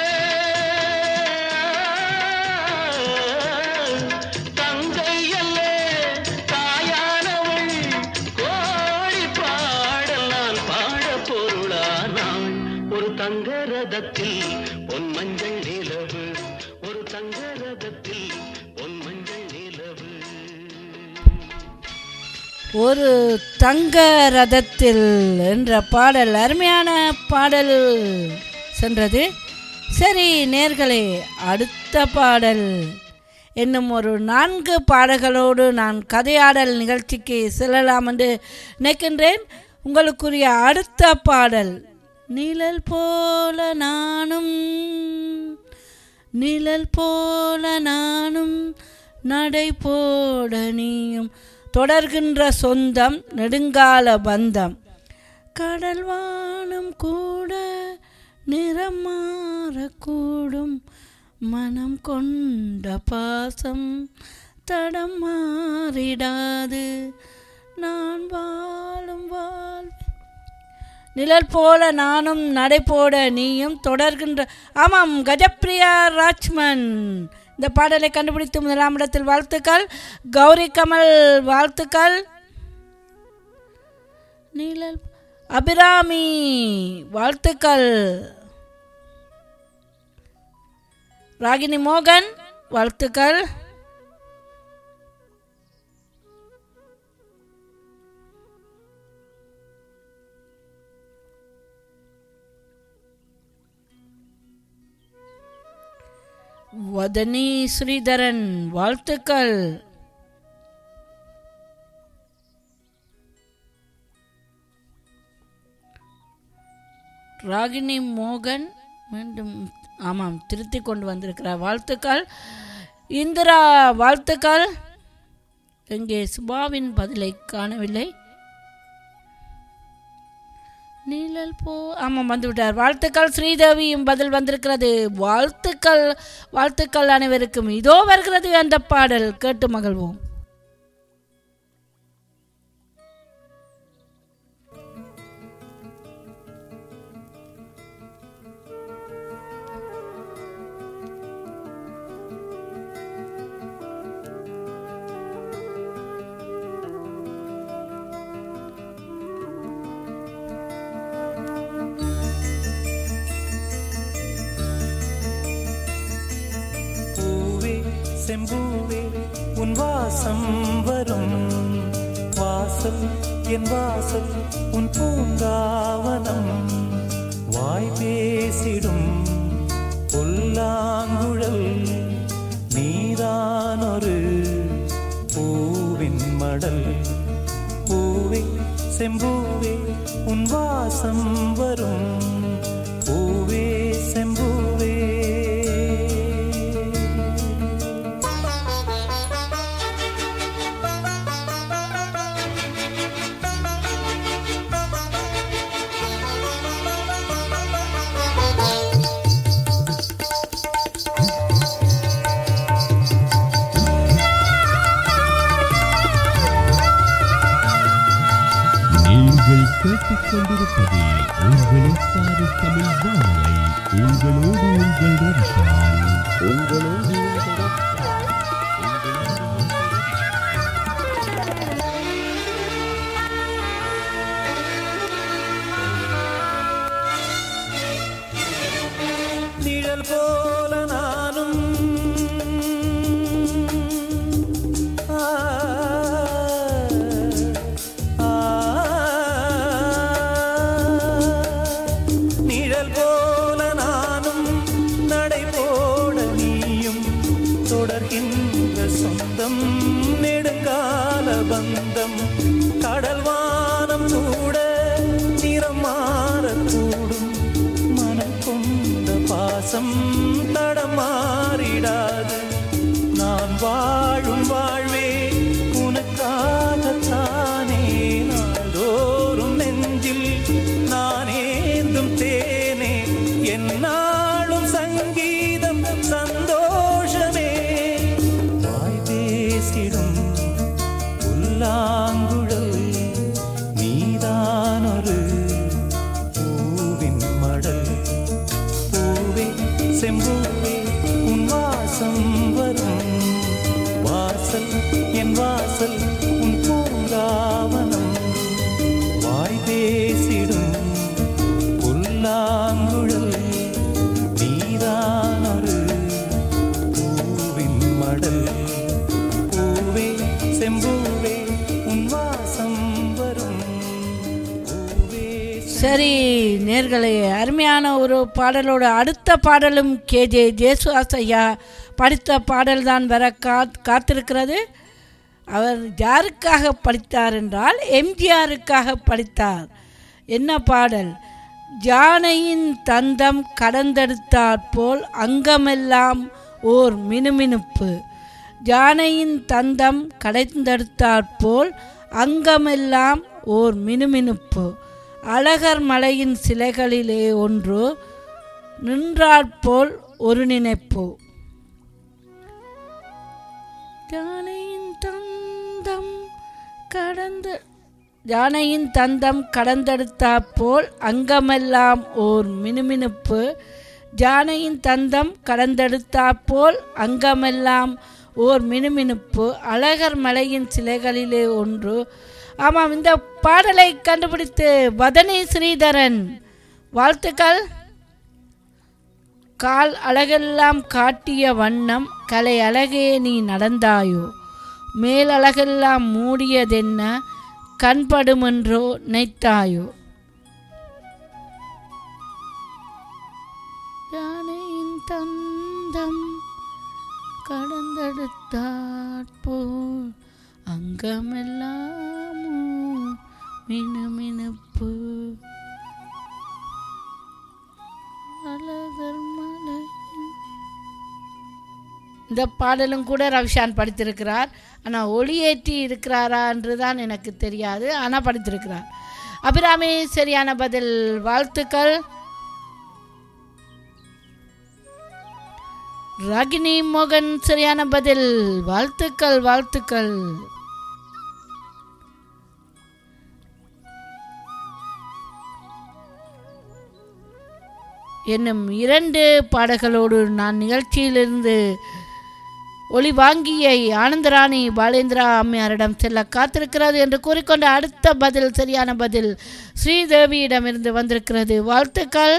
தங்கை அல்ல தாயானவள் கோடி பாடல் நான் பாட பொருளானாள். ஒரு தங்க ரதத்தில் பொன் மஞ்சள் நிலவு, ஒரு தங்க ரதத்தில் பொன் மஞ்சள் நிலவு. ஒரு தங்க ரதத்தில் என்ற பாடல் அருமையான பாடல் சென்றது. சரி நேர்களே, அடுத்த பாடல் இன்னும் ஒரு 4 பாடல்களோடு நான் கதையாடல் நிகழ்ச்சிக்கு செல்லலாம் என்று நினைக்கின்றேன். உங்களுக்குரிய அடுத்த பாடல் நிழல் போல நானும் நடை போட நீயும் தொடர்கின்ற சொந்தம் நெடுங்கால பந்தம் கடல் வானம் கூட நிறம் மாறக்கூடும் மனம் கொண்ட பாசம் தடம் மாறிடாது நான் வாழும் வாழ்வு நிழல் போல நானும் நடை போட நீயும் தொடர்கின்ற. ஆமாம், கஜப்பிரியா ராஜ்மன் இந்த பாடலை கண்டுபிடித்து 1ஆம் இடத்தில். வாழ்த்துக்கள். கௌரி கமல் வாழ்த்துக்கள். நிழல் அபிராமி வாழ்த்துக்கள். ராகினி மோகன் வாழ்த்துக்கள். வதனி ஸ்ரீதரன் வாழ்த்துக்கள். ராகினி மோகன் மீண்டும் ஆமாம் திருத்தி கொண்டு வந்திருக்கிறார். வாழ்த்துக்கள். இந்திரா வாழ்த்துக்கள். இங்கே சுபாவின் பதிலை காணவில்லை. நீழல் போ ஆமாம் வந்துவிட்டார். வாழ்த்துக்கள். ஸ்ரீதேவியும் பதில் வந்திருக்கிறது. வாழ்த்துக்கள் வாழ்த்துக்கள் அனைவருக்கும். இதோ வருகிறது அந்த பாடல், கேட்டு மகிழ்வோம். செம்பூவே உன் வாசம் வரும் வாசல் என் வாசல் உன் பூங்காவனம் வாய் பேசிடும் புல்லாங்குழல் நீதானொரு பூவின் மடல் பூவே செம்பூவே உன் வாசம் வரும் பூவே செம்பூவே கேட்டுக்கொண்டிருப்பது உங்களை சாரி தமிழ் வானொலி. உங்களோடு உங்கள் ரவிஷான். உங்களோடு நிழல் போல நானும் சொந்தம் நெடுங்கால பந்தம் கடல் வானம் கூட நிறம் மாறக்கூடும் மனம் கொண்ட பாசம் தடம் மாறிடாது நான் வாழும் வாழ்வே உனக்காகத்தானே நாள்தோறும் நெஞ்சில் நான் ஏந்தும் தேனே என்னாலும் சங்கீதம் சந்தோஷமே புல்லாங்குழல் நீதானொரு பூவின் மடல் பூவே செம்பூவே உன் சரி நேர்களே, அருமையான ஒரு பாடலோடு அடுத்த பாடலும் கேஜே ஜேசுதாஸ் ஐயா படித்த பாடல் தான் வர காத்திருக்கிறது. அவர் யாருக்காக படித்தார் என்றால் எம்ஜிஆருக்காக படித்தார். என்ன பாடல்? யானையின் தந்தம் கடந்தெடுத்தாற்போல் அங்கமெல்லாம் ஓர் மினுமினுப்பு. யானையின் தந்தம் கடந்தெடுத்தாற்போல் அங்கமெல்லாம் ஓர் மினுமினுப்பு. அழகர் மலையின் சிலைகளிலே ஒன்று நின்றாற்போல் ஒரு நினைப்பு. யானையின் தந்தம் கடந்தெடுத்தாற்போல் அங்கமெல்லாம் ஓர் மினுமினுப்பு. யானையின் தந்தம் கடந்தெடுத்தாற்போல் அங்கமெல்லாம் ஓர் மினுமினுப்பு. அழகர் மலையின் சிலைகளிலே ஒன்று. ஆமாம், இந்த பாடலை கண்டுபிடித்து வதனி ஸ்ரீதரன் வாழ்த்துக்கள். கால் அழகெல்லாம் காட்டிய வண்ணம் கலை அழகே நீ நடந்தாயோ, மேல் அழகெல்லாம் மூடியதென்ன கண்படுமென்றோ நினைத்தாயோ. யானையின் தந்தம் கடந்தெடுத்தாற்போல் அங்கமெல்லாமோ மினுமினுப்பு. இந்த பாடலும் கூட ரவிஷான் படித்திருக்கிறார். ஆனால் ஒளியேற்றி இருக்கிறாரா என்றுதான் எனக்கு தெரியாது, ஆனால் படித்திருக்கிறார். அபிராமி சரியான பதில், வாழ்த்துக்கள். ராகினி மோகன் சரியான பதில், வாழ்த்துக்கள் வாழ்த்துக்கள். என்னும் 2 பாடல்களோடு நான் நிகழ்ச்சியிலிருந்து ஒளி வாங்கியை ஆனந்தராணி பாலேந்திரா அம்மையாரிடம் செல்ல காத்திருக்கிறது என்று கூறிக்கொண்டு அடுத்த பதில் சரியான பதில் ஸ்ரீதேவியிடமிருந்து வந்திருக்கிறது. வாழ்த்துக்கள்.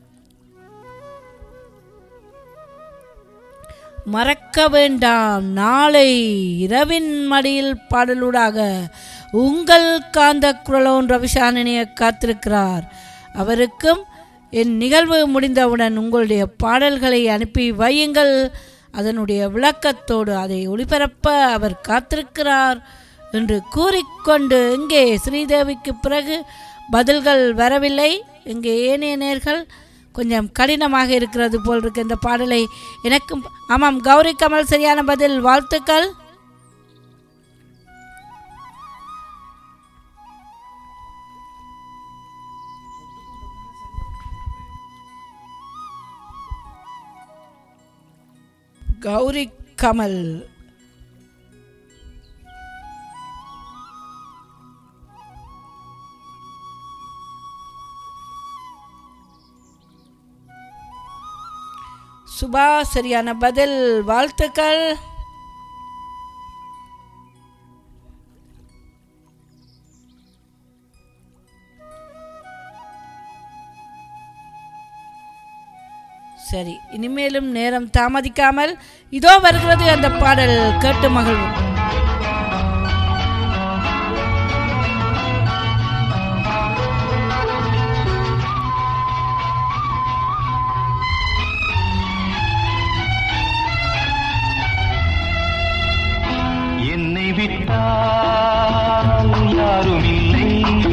மறக்க வேண்டாம், நாளை இரவின் மடியில் பாடலூடாக உங்கள் காந்த குரலோன் ரவிஷானினிய காத்திருக்கிறார். அவருக்கும் என் நிகழ்வு முடிந்தவுடன் உங்களுடைய பாடல்களை அனுப்பி வையுங்கள், அதனுடைய விளக்கத்தோடு அதை ஒளிபரப்ப அவர் காத்திருக்கிறார் என்று கூறிக்கொண்டு இங்கே ஸ்ரீதேவிக்கு பிறகு பதில்கள் வரவில்லை. இங்கே ஏனைய நேர்கள் கொஞ்சம் கடினமாக இருக்கிறது போல் இருக்கு இந்த பாடலை. எனக்கும் ஆமாம், கௌரி கமல் சரியான பதில், வாழ்த்துக்கள். கௌரி கமல் சுபா சரியான பதில், வாழ்த்துக்கள். சரி, இனிமேலும் நேரம் தாமதிக்காமல் இதோ வருகிறது அந்த பாடல், கேட்டு மகிழ்வோம். என்னை விட்டால் யாரும் இல்லை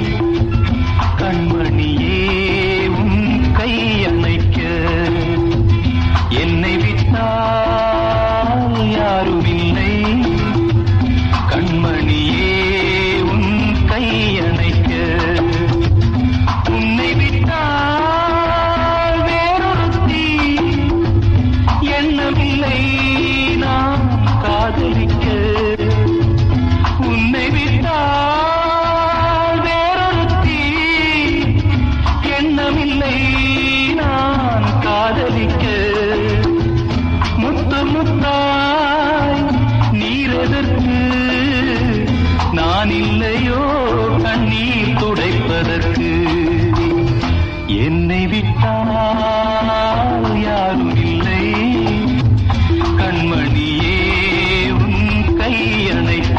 கண்மணியே உன் கை அணைக்க. என்னை விட்டால் யாரும் இல்லை கண்மணியே உன் கை அணைக்க. உன்னை விட்டால் வேறொருத்தி எண்ணமில்லை நான் காதலிக்க. உன்னை விட்டால் வேறொருத்தி எண்ணமில்லை நான் காதலிக்க. முத்து முத்தாய் நீரெதற்கு நான் இல்லையோ கண்ணீர் துடைப்பதற்கு. என்னை விட்டால் யாரும் இல்லை கண்மணியே உன் கை அணைக்க.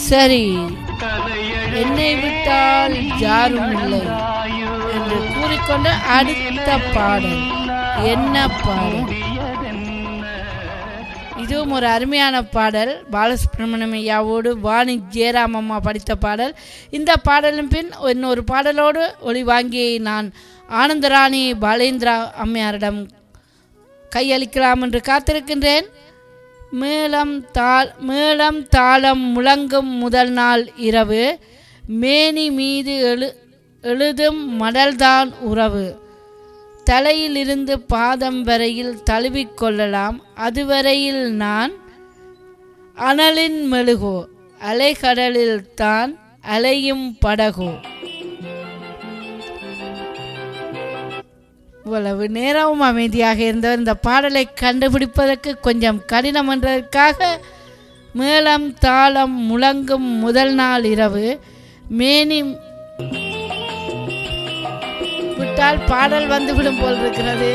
சரி, என்னை விட்டால் யாரும் இல்லை என்று கூறிக்கொண்டு அடுத்த பாடல் என்ன பாடல்? இதுவும் ஒரு அருமையான பாடல். பாலசுப்ரமணியம் ஐயாவோடு வாணி ஜெயராம் அம்மா படித்த பாடல். இந்த பாடலின் பின் இன்னொரு பாடலோடு ஒளி வாங்கி நான் ஆனந்தராணி பாலேந்திரா அம்மையாரிடம் கையளிக்கலாம் என்று காத்திருக்கின்றேன். மேளம் தாளம் முழங்கும் முதல் நாள் இரவு, மேனி மீது எழுதும் மடல்தான் உறவு, தலையில் இருந்து பாதம் வரையில் தழுவிக்கொள்ளலாம், அதுவரையில் நான் அனலின் மெழுகோ, அலைகடலில் தான் அலையும் படகோ. இவ்வளவு நேரமும் அமைதியாக இருந்தவர் இந்த பாடலை கண்டுபிடிப்பதற்கு கொஞ்சம் கடினம் என்றதற்காக மேளம் தாளம் முழங்கும் முதல் நாள் இரவு, மேனி விட்டால் பாடல் வந்துவிடும் போல் இருக்கிறது.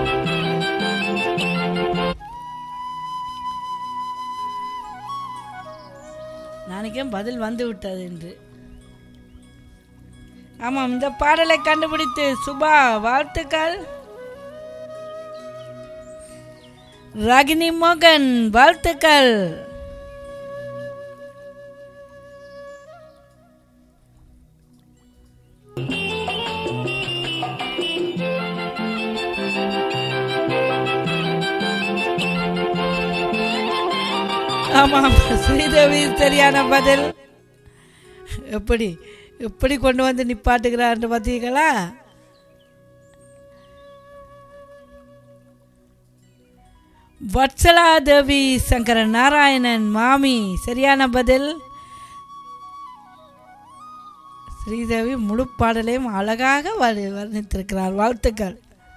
நாளைக்கும் பதில் வந்து விட்டது என்று. ஆமாம், இந்த பாடலை கண்டுபிடித்து சுபா வாழ்த்துக்கள். ராகினி மோகன் வாழ்த்துக்கள். ஆமாம், ஸ்ரீதேவி சரியான பதில். எப்படி கொண்டு வந்து நிப்பாட்டுகிறார் பார்த்தீங்களா? வத்சலா தேவி சங்கர நாராயணன் மாமி சரியான பதில். ஸ்ரீதேவி முழு பாடலையும் அழகாக வர்ணித்திருக்கிறார். வாழ்த்துக்கள்.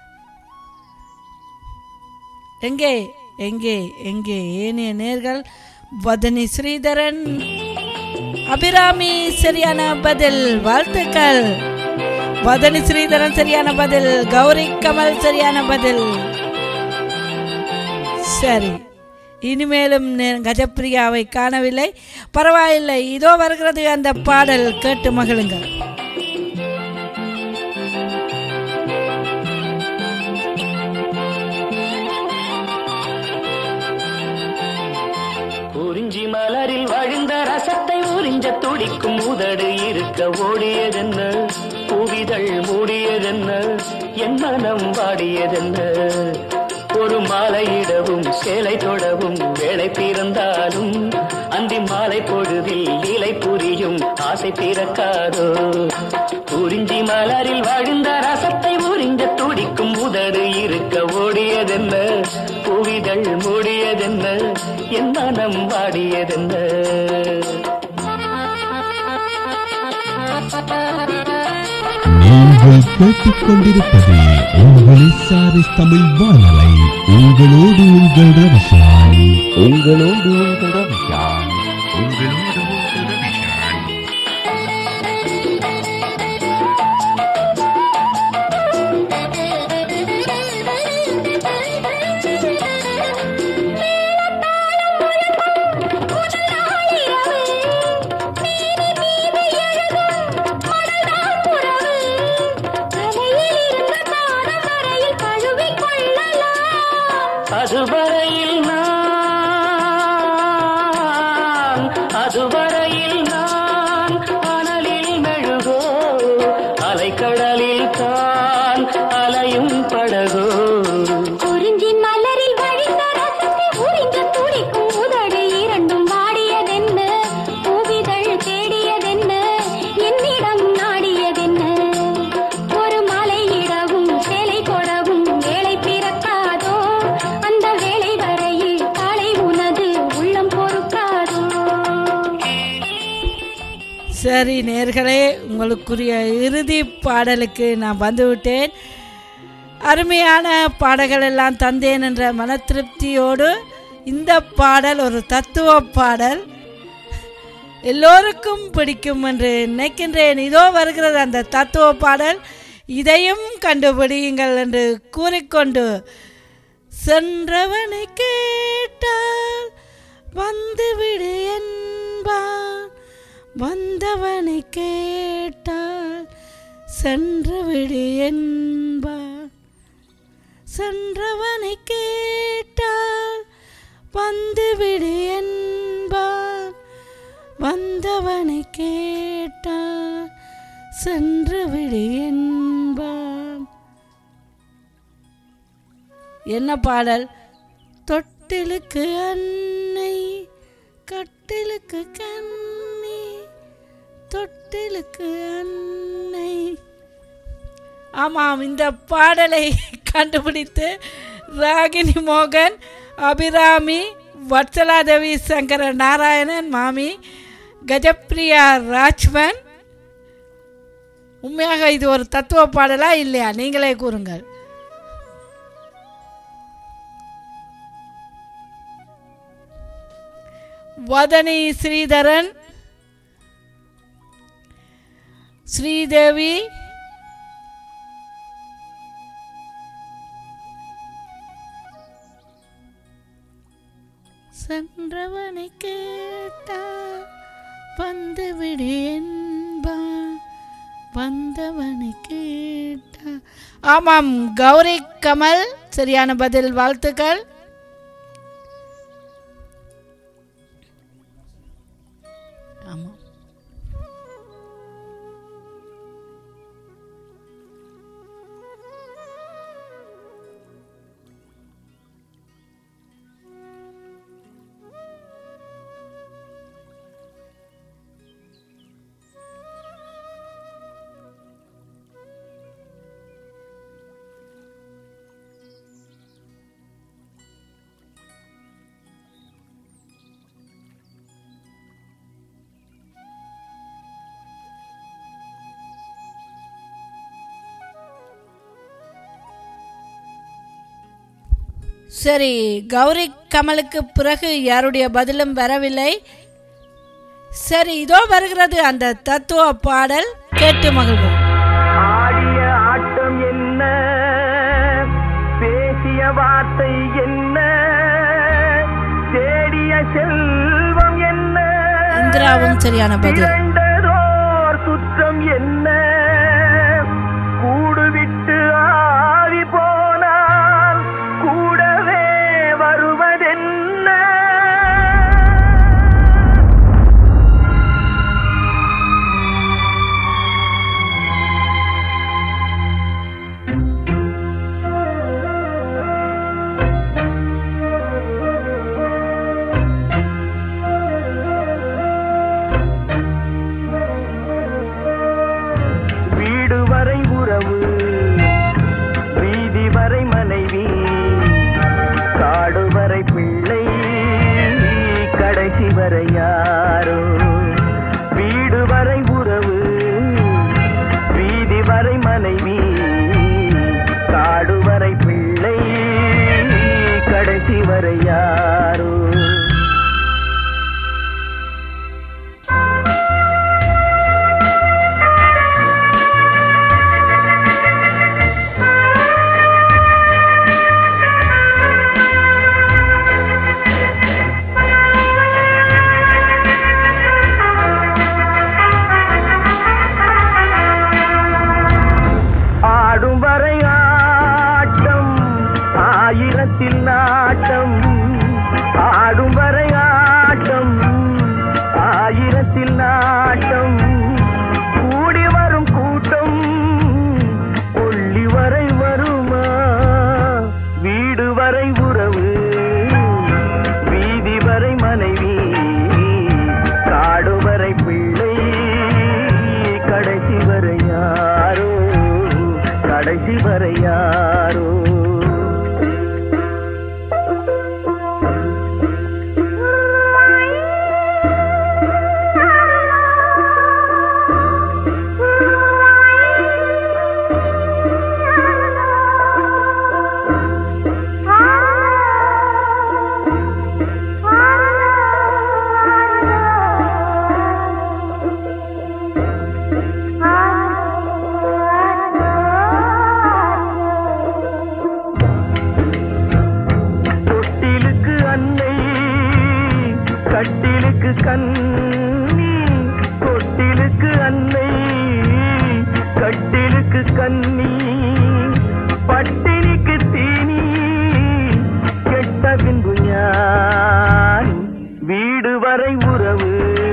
எங்கே எங்கே எங்கே ஏனைய நேர்கள்? வதனி ஸ்ரீதரன் அபிராமி சரியான பதில். வாழ்த்துக்கள். வதனி ஸ்ரீதரன் சரியான பதில். கௌரி கமல் சரியான பதில். சரி, இனிமேலும் கஜப்பிரியாவை காணவில்லை, பரவாயில்லை. இதோ வருகிறது அந்த பாடல், கேட்டு மகிழுங்கள். குறிஞ்சி மலரில் வழிந்த ரசத்தை உறிஞ்ச துடிக்கும் உதடு இருக்க ஓடியதென்ன, பூவிதழ் மூடியதென்ன, என் மனம் வாடியதென்ன. ஒரு மாலையிடவும் சேலை தொடவும் வேலை பிறந்தாலும் அந்தி மாலை பொழுதில் இலை புரியும் ஆசை பிறக்காதோ. குறிஞ்சி மலரில் வழிந்த ரசத்தை உறிஞ்ச துடிக்கும் உதடு இருக்க ஓடியதென்ன, பூவிதழ் மூடியதென்ன, என் மனம் வாடியதென்ன. நீங்கள் கேட்டுக்கொண்டிருப்பது உங்கள் சாரிஸ் தமிழ் வானொலி. உங்களோடு உங்கள் ரவிஷான். உங்களோடு உங்கள் ரவிஷான். உங்களோடு உங்கள் ரவிஷான். அதுவரையில் நான் அனலில் மெழுகோ, அலைக்கடலில் தான் அலையும் படகோ. குறிஞ்சி மலரில் வழிந்த ரசத்தை உறிஞ்ச துடிக்கும் உதடு இரண்டும் வாடியதென்ன, பூவிதழ் தேடியதென்ன, என்னிடம் நாடியதென்ன. ஒரு மலையிடவும் சேலை கொடவும் வேலை பிறக்காதோ, அந்த வேலை வரையில் காலை உனது உள்ளம் பொறுக்காதோ. சரி நேர்களே, உங்களுக்குரிய இறுதி பாடலுக்கு நான் வந்துவிட்டேன். அருமையான பாடல்கள் எல்லாம் தந்தேன் என்ற மன திருப்தியோடு இந்த பாடல் ஒரு தத்துவ பாடல், எல்லோருக்கும் பிடிக்கும் என்று நினைக்கின்றேன். இதோ வருகிறது அந்த தத்துவ பாடல், இதையும் கண்டுபிடியுங்கள் என்று கூறிக்கொண்டு, சென்றவனை கேட்டால் வந்துவிடு என்பான், வந்தவனை கேட்டால் சென்று விடு என்பார். சென்றவனை கேட்டால் வந்து விடு என்பார். வந்தவனை கேட்டால் சென்று விடு என்பார். என்ன பாடல்? தொட்டிலுக்கு அன்னை கட்டிலுக்கு கண்ணி தொட்டிலுக்கு அன்னை. ஆமாம், இந்த பாடலை கண்டுபிடித்து ராகினி மோகன், அபிராமி, வத்சலாதேவி, சங்கர நாராயணன், மாமி கஜப்பிரியா ராஜ்மன். உண்மையாக இது ஒரு தத்துவ பாடலா இல்லையா? நீங்களே கூறுங்கள். வதனி ஸ்ரீதரன், ஸ்ரீதேவி, சென்றவனை கேட்டா வந்து விடு என்பான். வந்தவனை கேட்டா. ஆமாம், கௌரி கமல் சரியான பதில். வாழ்த்துக்கள். ஆமாம், சரி. கௌரி கமலுக்கு பிறகு யாருடைய பதிலும் வரவில்லை. சரி, இதோ வருகிறது அந்த தத்துவ பாடல். கேட்டு மகிழ்வோம். ஆடிய ஆட்டம் என்ன, பேசிய வார்த்தை என்ன, தேடிய செல்வம் என்ன, இந்திராவும் சரியான பதில். இரண்டதோர் சுற்றம் என்ன, கூடு விட்டு ஆவி போனால் கூடவே வருவதென்ன. வீடு வரை உறவு, வீதி வரை மனைவி, காடு வரை பிள்ளை, கடைசி வரை யாரோ. வீடு வரை உறவு, வீதி வரை மனைவி, காடு வரை பிள்ளை, கடைசி வரை யாரோ. ஆடும் வரை ஆட்டம், ஆயிரத்தில் நாட்டம். ஆடும் வரை ஆட்டம், ஆயிரத்தில் நாட்டம். கூடி வரும் கூட்டம் கொள்ளி வரை வருமா. வீடு வரை உறவு, வீதி வரை மனைவி, காடு வரை பிள்ளை, கடைசி வரை யாரோ, கடைசி வரை யாரோ. தொட்டிலுக்கு அன்னை கட்டிலுக்கு கண்ணி, தொட்டிலுக்கு அன்னை கட்டிலுக்கு கண்ணி பட்டினிக்கு தீனி கெட்ட பின்பு ஞானி வீடு வரை உறவு.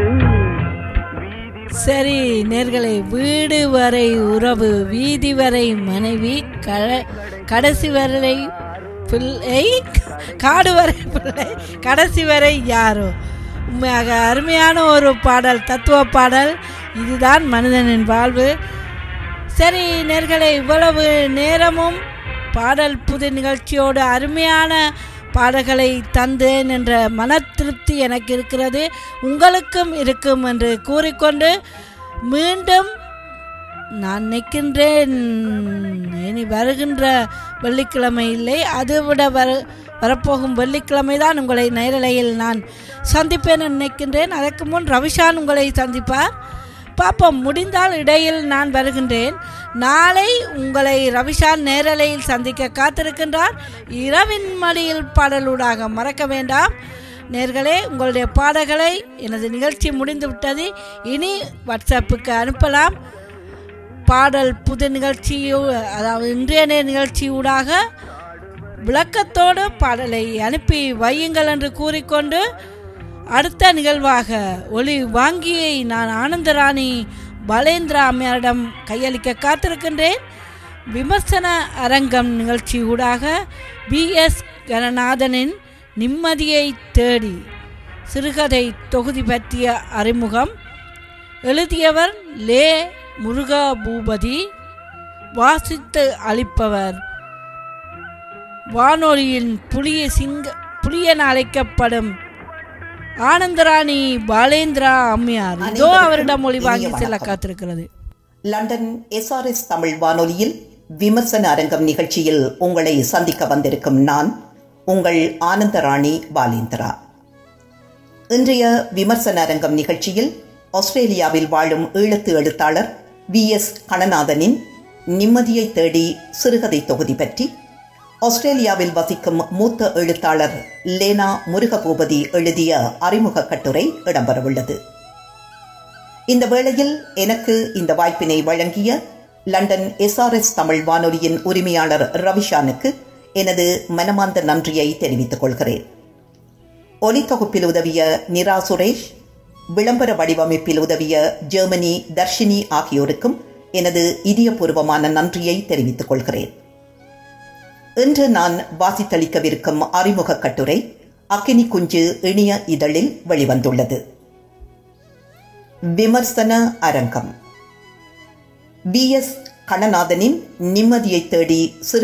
சரி நேர்களே, வீடு வரை உறவு, வீதி வரை மனைவி, கடைசி வரை பிள்ளை, காடு வரை பிள்ளை, கடைசி வரை யாரோ. உண்மையாக அருமையான ஒரு பாடல், தத்துவ பாடல். இதுதான் மனிதனின் வாழ்வு. சரி நேர்களே, இவ்வளவு நேரமும் பாடல் புது நிகழ்ச்சியோடு அருமையான பாடல்களை தந்தேன் என்ற மன திருப்தி எனக்கு இருக்கிறது, உங்களுக்கும் இருக்கும் என்று கூறிக்கொண்டு மீண்டும் நான் நிற்கின்றேன். இனி வருகின்ற வெள்ளிக்கிழமை இல்லை, அதுவிட வரப்போகும் வெள்ளிக்கிழமை தான் உங்களை நேரலையில் நான் சந்திப்பேன் நினைக்கின்றேன். அதற்கு முன் ரவிஷான் உங்களை சந்திப்பார். பாப்போம், முடிந்தால் இடையில் நான் வருகின்றேன். நாளை உங்களை ரவிஷான் நேரலையில் சந்திக்க காத்திருக்கின்றார். இரவின் மடியில் பாடலூடாக மறக்க வேண்டாம் நேர்களே. உங்களுடைய பாடல்களை எனது நிகழ்ச்சி முடிந்துவிட்டது, இனி வாட்ஸ்அப்புக்கு அனுப்பலாம். பாடல் புது நிகழ்ச்சியோ, அதாவது இன்றைய நிகழ்ச்சியூடாக விளக்கத்தோடு பாடலை அனுப்பி வையுங்கள் என்று கூறிக்கொண்டு அடுத்த நிகழ்வாக ஒளி வாங்கியை நான் ஆனந்தராணி பாலேந்திரா அம்மையாரிடம் கையளிக்க காத்திருக்கின்றேன். விமர்சன அரங்கம் நிகழ்ச்சி ஊடாக BS கணநாதனின் நிம்மதியை தேடி சிறுகதை தொகுதி பற்றிய அறிமுகம். எழுதியவர் லே முருகா பூபதி. வாசித்து அளிப்பவர் வானொலியின் புலியென அழைக்கப்படும் ஆனந்தராணி பாலேந்திரா அம்மையார். இதோ அவரிடம் மொழி வாங்கி செல்ல காத்திருக்கிறது. லண்டன் SRS தமிழ் வானொலியில் விமர்சன அரங்கம் நிகழ்ச்சியில் உங்களை சந்திக்க வந்திருக்கும் நான் உங்கள் ஆனந்தராணி பாலேந்திரா. இன்றைய விமர்சன அரங்கம் நிகழ்ச்சியில் ஆஸ்திரேலியாவில் வாழும் ஈழத்து எழுத்தாளர் VS கணநாதனின் நிம்மதியை தேடி சிறுகதை தொகுதி பற்றி, ஆஸ்திரேலியாவில் வசிக்கும் மூத்த எழுத்தாளர் லேனா முருகபூபதி எழுதிய அறிமுக கட்டுரை இடம்பெறவுள்ளது. இந்த வேளையில் எனக்கு இந்த வாய்ப்பினை வழங்கிய லண்டன் SRS தமிழ் வானொலியின் உரிமையாளர் ரவிஷானுக்கு எனது மனமார்ந்த நன்றியை தெரிவித்துக் கொள்கிறேன். ஒலித்தொகுப்பில் உதவிய நிரா சுரேஷ், விளம்பர வடிவமைப்பில் உதவிய ஜெர்மனி தர்ஷினி ஆகியோருக்கும் எனது இதயபூர்வமான நன்றியை தெரிவித்துக் கொள்கிறேன். இன்று நான் வாசித்தளிக்கவிருக்கும் அறிமுக கட்டுரை அக்கினி குஞ்சு இணைய இதழில் வெளிவந்துள்ளது. விமர்சன அரங்கம். BS கணநாதனின் நிம்மதியை தேடி